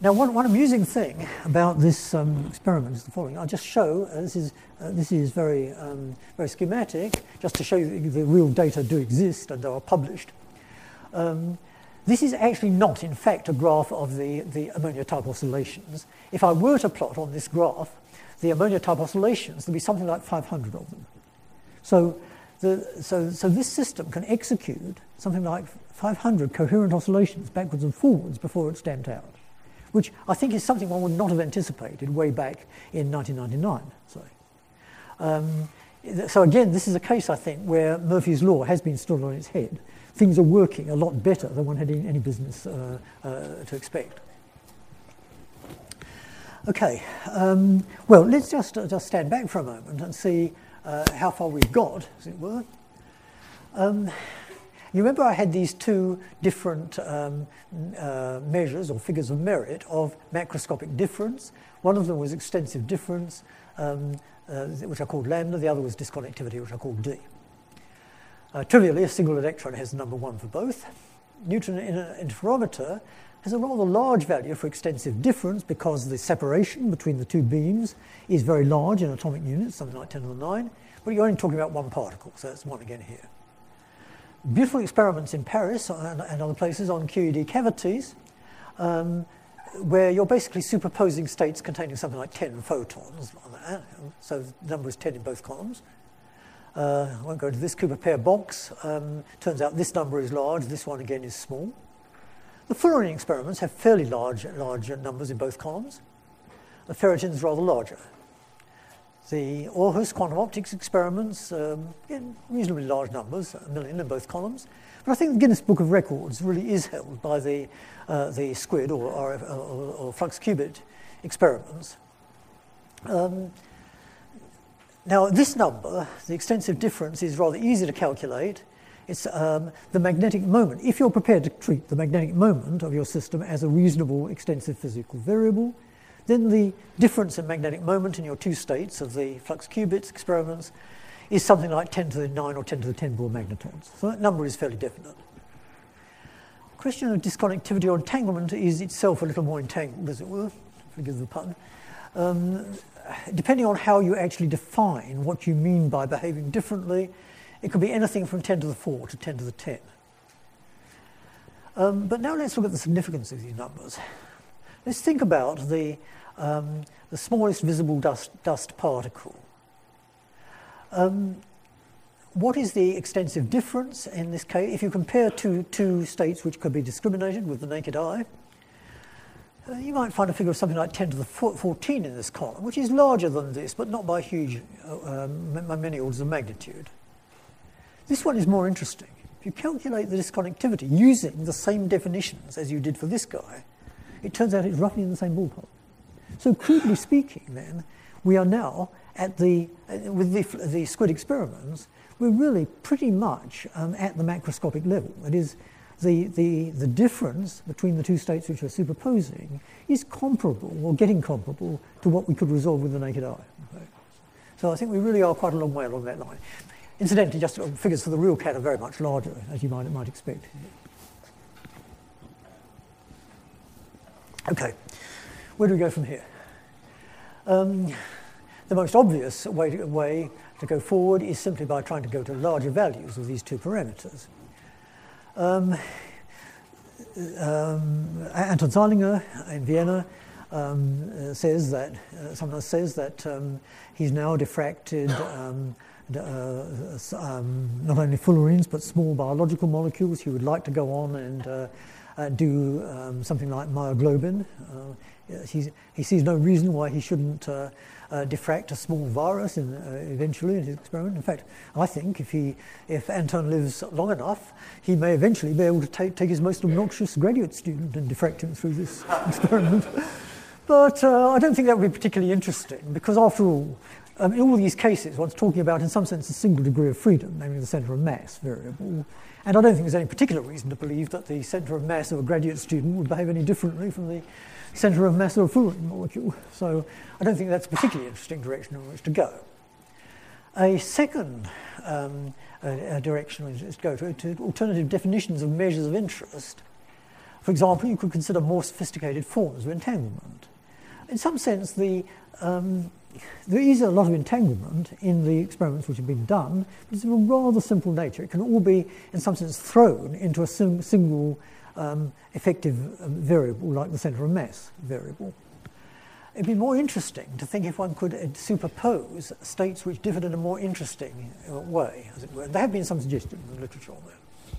Now, one, one amusing thing about this um, experiment is the following. I'll just show, uh, this is, uh, this is very, um, very schematic, just to show you that the real data do exist and are published. Um, this is actually not, in fact, a graph of the, the ammonia type oscillations. If I were to plot on this graph the ammonia type oscillations, there'd be something like five hundred of them. So, the, so, so this system can execute something like five hundred coherent oscillations backwards and forwards before it's stamped out, which I think is something one would not have anticipated way back in nineteen ninety-nine. So, um, so again, this is a case, I think, where Murphy's law has been stood on its head. Things are working a lot better than one had any business uh, uh, to expect. Okay, um, well, let's just, uh, just stand back for a moment and see uh, how far we've got, as it were. Um, You remember I had these two different um, uh, measures or figures of merit of macroscopic difference. One of them was extensive difference, um, uh, which I called lambda. The other was disconnectivity, which I called D. Uh, trivially, a single electron has the number one for both. Neutron interferometer has a rather large value for extensive difference because the separation between the two beams is very large in atomic units, something like ten to the nine, but you're only talking about one particle, so that's one again here. Beautiful experiments in Paris and, and other places on Q E D cavities, um, where you're basically superposing states containing something like ten photons. So the number is ten in both columns. Uh, I won't go into this Cooper pair box. Um, turns out this number is large, this one again is small. The Fullerene experiments have fairly large, large numbers in both columns. The ferritin is rather larger. The Aarhus quantum optics experiments, um, in reasonably large numbers, a million in both columns. But I think the Guinness Book of Records really is held by the, uh, the SQUID or, or, or, or flux qubit experiments. Um, now, this number, the extensive difference, is rather easy to calculate. It's um, the magnetic moment. If you're prepared to treat the magnetic moment of your system as a reasonable extensive physical variable, then the difference in magnetic moment in your two states of the flux qubits experiments is something like ten to the nine or ten to the ten Bohr magnetons. So that number is fairly definite. The question of disconnectivity or entanglement is itself a little more entangled, as it were, forgive the pun. Um, depending on how you actually define what you mean by behaving differently, it could be anything from ten to the four to ten to the ten. Um, but now let's look at the significance of these numbers. Let's think about the, um, the smallest visible dust, dust particle. Um, what is the extensive difference in this case? If you compare two, two states which could be discriminated with the naked eye, uh, you might find a figure of something like ten to the fourteen in this column, which is larger than this, but not by huge, uh, um, by many orders of magnitude. This one is more interesting. If you calculate the disconnectivity using the same definitions as you did for this guy, it turns out it's roughly in the same ballpark. So crudely speaking, then, we are now at the, uh, with the, the SQUID experiments, we're really pretty much um, at the macroscopic level. That is, the, the, the difference between the two states which are superposing is comparable, or getting comparable, to what we could resolve with the naked eye. Okay. So I think we really are quite a long way along that line. Incidentally, just figures for the real cat are very much larger, as you might, might expect. Okay, where do we go from here? Um, the most obvious way to, way to go forward is simply by trying to go to larger values of these two parameters. Um, um, Anton Zeilinger in Vienna um, uh, says that, uh, sometimes says that um, he's now diffracted um, uh, um, not only fullerenes but small biological molecules. He would like to go on and uh, Uh, do um, something like myoglobin. Uh, he's, he sees no reason why he shouldn't uh, uh, diffract a small virus in, uh, eventually in his experiment. In fact, I think if he, if Anton lives long enough, he may eventually be able to take, take his most obnoxious graduate student and diffract him through this experiment. But uh, I don't think that would be particularly interesting, because after all, um, in all these cases, one's talking about, in some sense, a single degree of freedom, namely the centre of mass variable. And I don't think there's any particular reason to believe that the centre of mass of a graduate student would behave any differently from the centre of mass of a fullerene molecule. So I don't think that's a particularly interesting direction in which to go. A second um, uh, direction is to go to, to alternative definitions of measures of interest. For example, you could consider more sophisticated forms of entanglement. In some sense, the, um, there is a lot of entanglement in the experiments which have been done, but it's of a rather simple nature. It can all be, in some sense, thrown into a sim single um, effective um, variable, like the centre of mass variable. It'd be more interesting to think if one could uh, superpose states which differed in a more interesting uh, way, as it were. There have been some suggestions in the literature on that.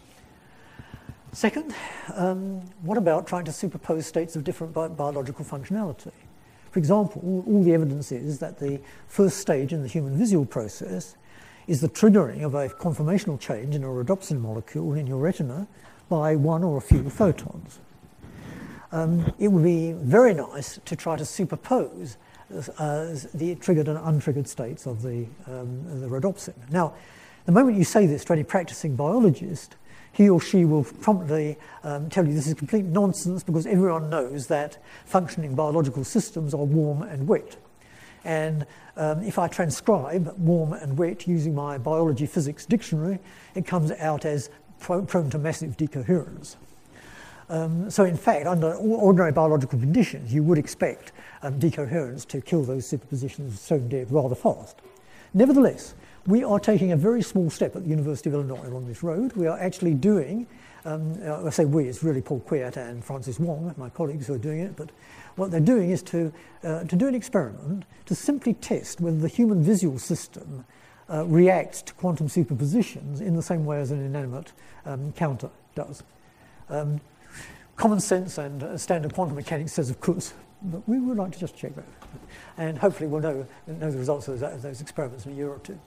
Second, um, what about trying to superpose states of different bi biological functionality? For example, all, all the evidence is that the first stage in the human visual process is the triggering of a conformational change in a rhodopsin molecule in your retina by one or a few photons. Um, it would be very nice to try to superpose uh, the triggered and untriggered states of the, um, the rhodopsin. Now, the moment you say this to any practicing biologist, he or she will promptly um, tell you this is complete nonsense because everyone knows that functioning biological systems are warm and wet. And um, if I transcribe warm and wet using my biology physics dictionary, it comes out as pro prone to massive decoherence. Um, so in fact, under ordinary biological conditions, you would expect um, decoherence to kill those superpositions stone dead rather fast. Nevertheless, we are taking a very small step at the University of Illinois along this road. We are actually doing, um, I say we, it's really Paul Kwiat and Francis Wong, my colleagues who are doing it, but what they're doing is to, uh, to do an experiment to simply test whether the human visual system uh, reacts to quantum superpositions in the same way as an inanimate um, counter does. Um, common sense and uh, standard quantum mechanics says of course, but we would like to just check that. And hopefully we'll know, know the results of those, of those experiments in a year or two.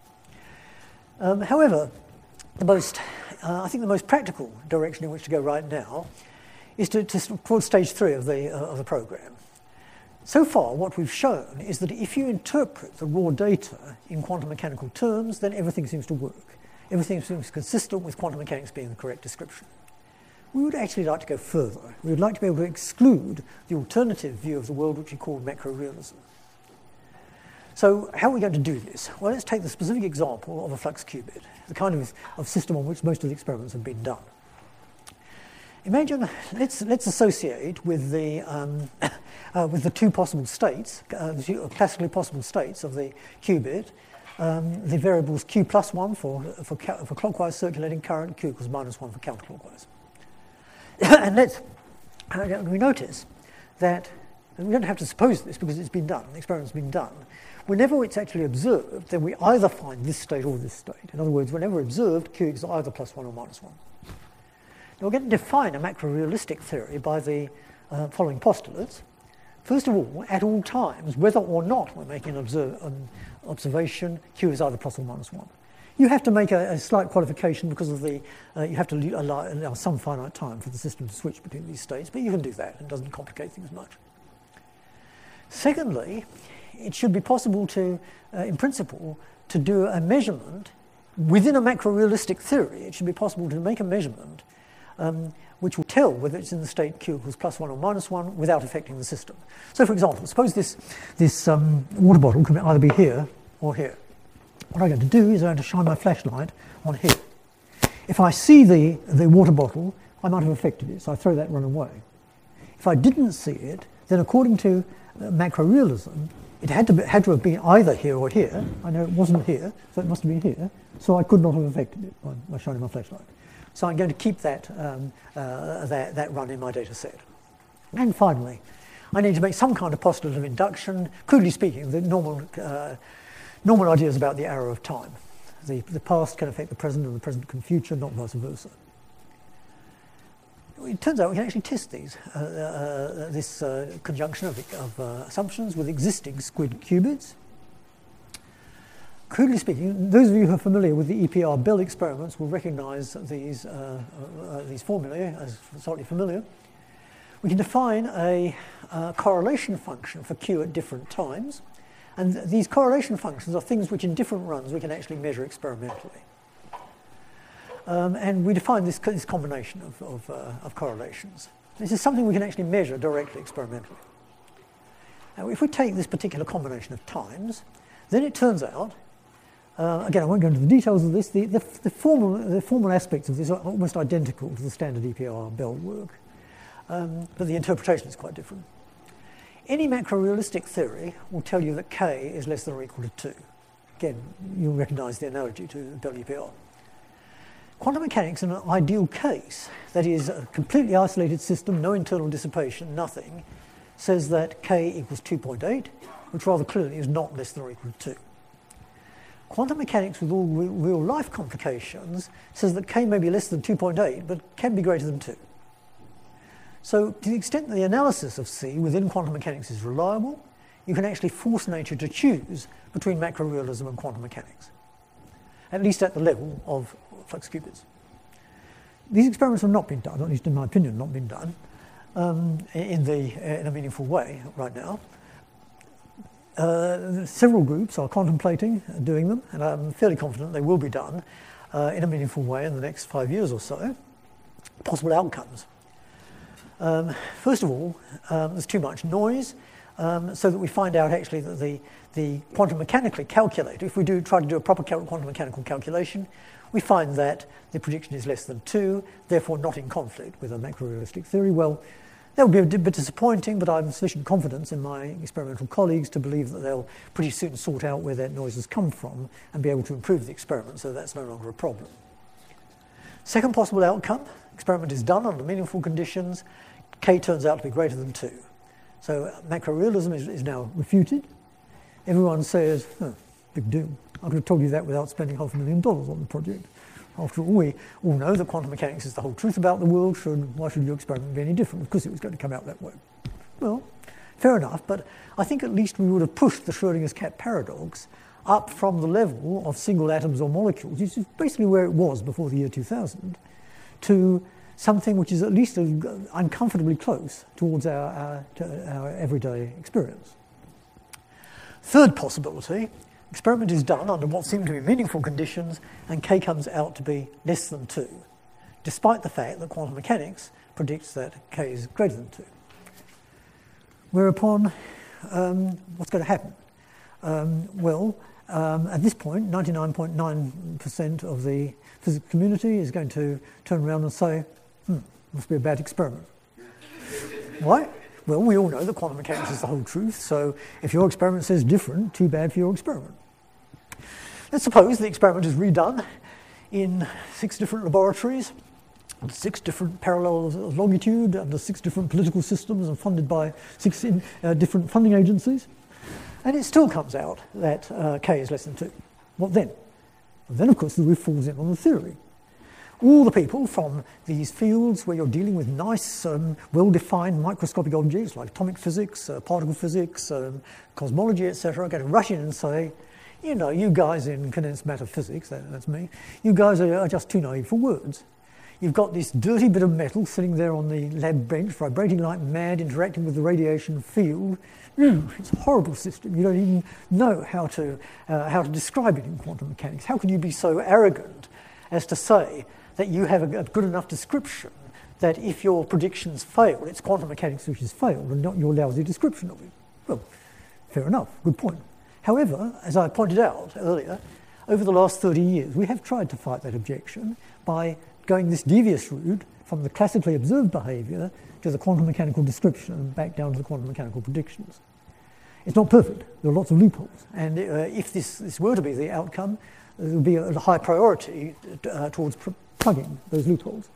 Um, however, the most, uh, I think the most practical direction in which to go right now is to, to towards stage three of the, uh, of the program. So far, what we've shown is that if you interpret the raw data in quantum mechanical terms, then everything seems to work. Everything seems consistent with quantum mechanics being the correct description. We would actually like to go further. We would like to be able to exclude the alternative view of the world which we call macrorealism. So how are we going to do this? Well, let's take the specific example of a flux qubit, the kind of, of system on which most of the experiments have been done. Imagine, let's, let's associate with the, um, uh, with the two possible states, uh, the two classically possible states of the qubit, um, the variables q plus one for, for, for clockwise circulating current, q equals minus one for counterclockwise. And let's, uh, we notice that, and we don't have to suppose this because it's been done, the experiment's been done. Whenever it's actually observed, then we either find this state or this state. In other words, whenever observed, q is either plus one or minus one. Now we're going to define a macrorealistic theory by the uh, following postulates. First of all, at all times, whether or not we're making an observe, um, observation, q is either plus or minus one. You have to make a, a slight qualification because of the, uh, you have to allow, allow some finite time for the system to switch between these states, but you can do that. It doesn't complicate things much. Secondly, it should be possible to, uh, in principle, to do a measurement within a macrorealistic theory. It should be possible to make a measurement um, which will tell whether it's in the state q equals plus one or minus one without affecting the system. So, for example, suppose this, this um, water bottle can either be here or here. What I'm going to do is I'm going to shine my flashlight on here. If I see the, the water bottle, I might have affected it, so I throw that one away. If I didn't see it, then according to uh, macrorealism, it had to, be, had to have been either here or here. I know it wasn't here, so it must have been here. So I could not have affected it by, by shining my flashlight. So I'm going to keep that, um, uh, that, that run in my data set. And finally, I need to make some kind of postulate of induction. Crudely speaking, the normal, uh, normal ideas about the arrow of time. The, the past can affect the present and the present can future, not vice versa. It turns out we can actually test these, uh, uh, this uh, conjunction of, of uh, assumptions with existing squid qubits. Crudely speaking, those of you who are familiar with the E P R Bell experiments will recognize these, uh, uh, these formulae as slightly familiar. We can define a uh, correlation function for q at different times, and th these correlation functions are things which in different runs we can actually measure experimentally. Um, and we define this, this combination of, of, uh, of correlations. This is something we can actually measure directly experimentally. Now, if we take this particular combination of times, then it turns out, uh, again, I won't go into the details of this, the, the, the, formal, the formal aspects of this are almost identical to the standard E P R Bell work. um, but the interpretation is quite different. Any macro-realistic theory will tell you that K is less than or equal to two. Again, you'll recognise the analogy to W P R. Quantum mechanics, in an ideal case, that is a completely isolated system, no internal dissipation, nothing, says that K equals two point eight, which rather clearly is not less than or equal to two. Quantum mechanics with all re real-life complications says that K may be less than two point eight, but can be greater than two. So to the extent that the analysis of C within quantum mechanics is reliable, you can actually force nature to choose between macro-realism and quantum mechanics, at least at the level of flux qubits. These experiments have not been done, at least in my opinion, not been done um, in, the, uh, in a meaningful way right now. Uh, several groups are contemplating doing them, and I'm fairly confident they will be done uh, in a meaningful way in the next five years or so. Possible outcomes. Um, first of all, um, there's too much noise, um, so that we find out actually that the, the quantum mechanically calculated, if we do try to do a proper quantum mechanical calculation, we find that the prediction is less than two, therefore not in conflict with a macro-realistic theory. Well, that would be a bit disappointing, but I have sufficient confidence in my experimental colleagues to believe that they'll pretty soon sort out where that noise has come from and be able to improve the experiment, so that's no longer a problem. Second possible outcome, experiment is done under meaningful conditions, K turns out to be greater than two. So macro-realism is, is now refuted. Everyone says, oh, big deal. I could have told you that without spending half a million dollars on the project. After all, we all know that quantum mechanics is the whole truth about the world, so why should your experiment be any different? Of course it was going to come out that way. Well, fair enough, but I think at least we would have pushed the Schrödinger's cat paradox up from the level of single atoms or molecules, which is basically where it was before the year two thousand, to something which is at least uncomfortably close towards our, our, to our everyday experience. Third possibility, experiment is done under what seem to be meaningful conditions, and K comes out to be less than two, despite the fact that quantum mechanics predicts that K is greater than two. Whereupon, um, what's going to happen? Um, well, um, at this point, ninety-nine point nine percent of the physics community is going to turn around and say, hmm, must be a bad experiment. Why? Well, we all know that quantum mechanics is the whole truth, so if your experiment says different, too bad for your experiment. Let's suppose the experiment is redone in six different laboratories, six different parallels of longitude, under six different political systems, and funded by six in, uh, different funding agencies, and it still comes out that uh, K is less than two. What then? Well, then, of course, the roof falls in on the theory. All the people from these fields where you're dealing with nice, um, well-defined microscopic objects like atomic physics, uh, particle physics, um, cosmology, et cetera, are going to rush in and say, you know, you guys in condensed matter physics, that, that's me, you guys are, are just too naive for words. You've got this dirty bit of metal sitting there on the lab bench, vibrating like mad, interacting with the radiation field. Mm, it's a horrible system. You don't even know how to, uh, how to describe it in quantum mechanics. How can you be so arrogant as to say that you have a good enough description that if your predictions fail, it's quantum mechanics which has failed and not your lousy description of it? Well, fair enough, good point. However, as I pointed out earlier, over the last thirty years, we have tried to fight that objection by going this devious route from the classically observed behaviour to the quantum mechanical description and back down to the quantum mechanical predictions. It's not perfect. There are lots of loopholes. And uh, if this, this were to be the outcome, there would be a, a high priority uh, towards pr plugging those loopholes.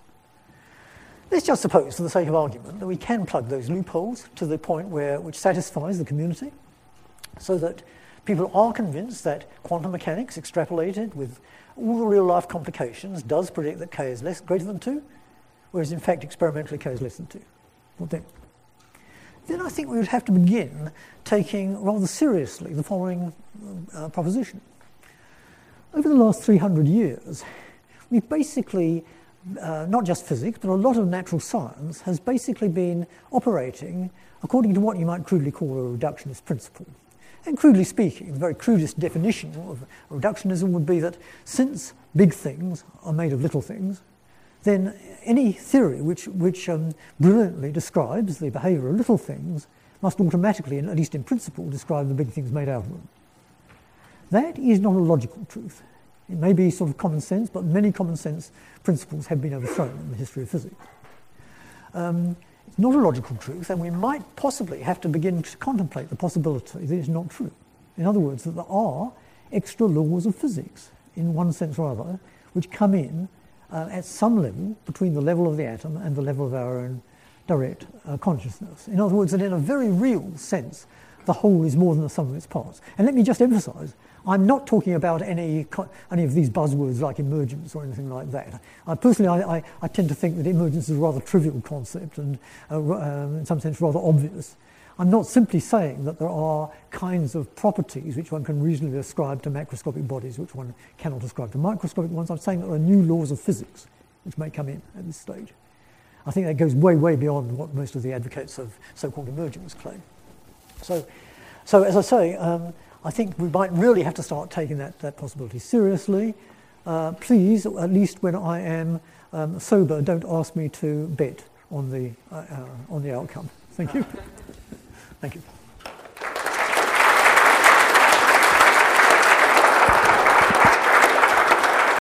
Let's just suppose, for the sake of argument, that we can plug those loopholes to the point where which satisfies the community, so that people are convinced that quantum mechanics extrapolated with all the real-life complications does predict that K is less greater than two, whereas in fact experimentally K is less than two. What then? Then I think we would have to begin taking rather seriously the following uh, proposition. Over the last three hundred years, we've basically, uh, not just physics, but a lot of natural science has basically been operating according to what you might crudely call a reductionist principle. And crudely speaking, the very crudest definition of reductionism would be that since big things are made of little things, then any theory which, which um, brilliantly describes the behaviour of little things must automatically, at least in principle, describe the big things made out of them. That is not a logical truth. It may be sort of common sense, but many common sense principles have been overthrown in the history of physics. Um, It's not a logical truth, and we might possibly have to begin to contemplate the possibility that it's not true. In other words, that there are extra laws of physics, in one sense or other, which come in uh, at some level between the level of the atom and the level of our own direct uh, consciousness. In other words, that in a very real sense, the whole is more than the sum of its parts. And let me just emphasize, I'm not talking about any, any of these buzzwords like emergence or anything like that. Uh, personally, I, I, I tend to think that emergence is a rather trivial concept and, uh, um, in some sense, rather obvious. I'm not simply saying that there are kinds of properties which one can reasonably ascribe to macroscopic bodies which one cannot ascribe to microscopic ones. I'm saying that there are new laws of physics which may come in at this stage. I think that goes way, way beyond what most of the advocates of so-called emergence claim. So, so as I say, um, I think we might really have to start taking that, that possibility seriously. Uh, please, at least when I am um, sober, don't ask me to bet on the, uh, uh, on the outcome. Thank you. Thank you.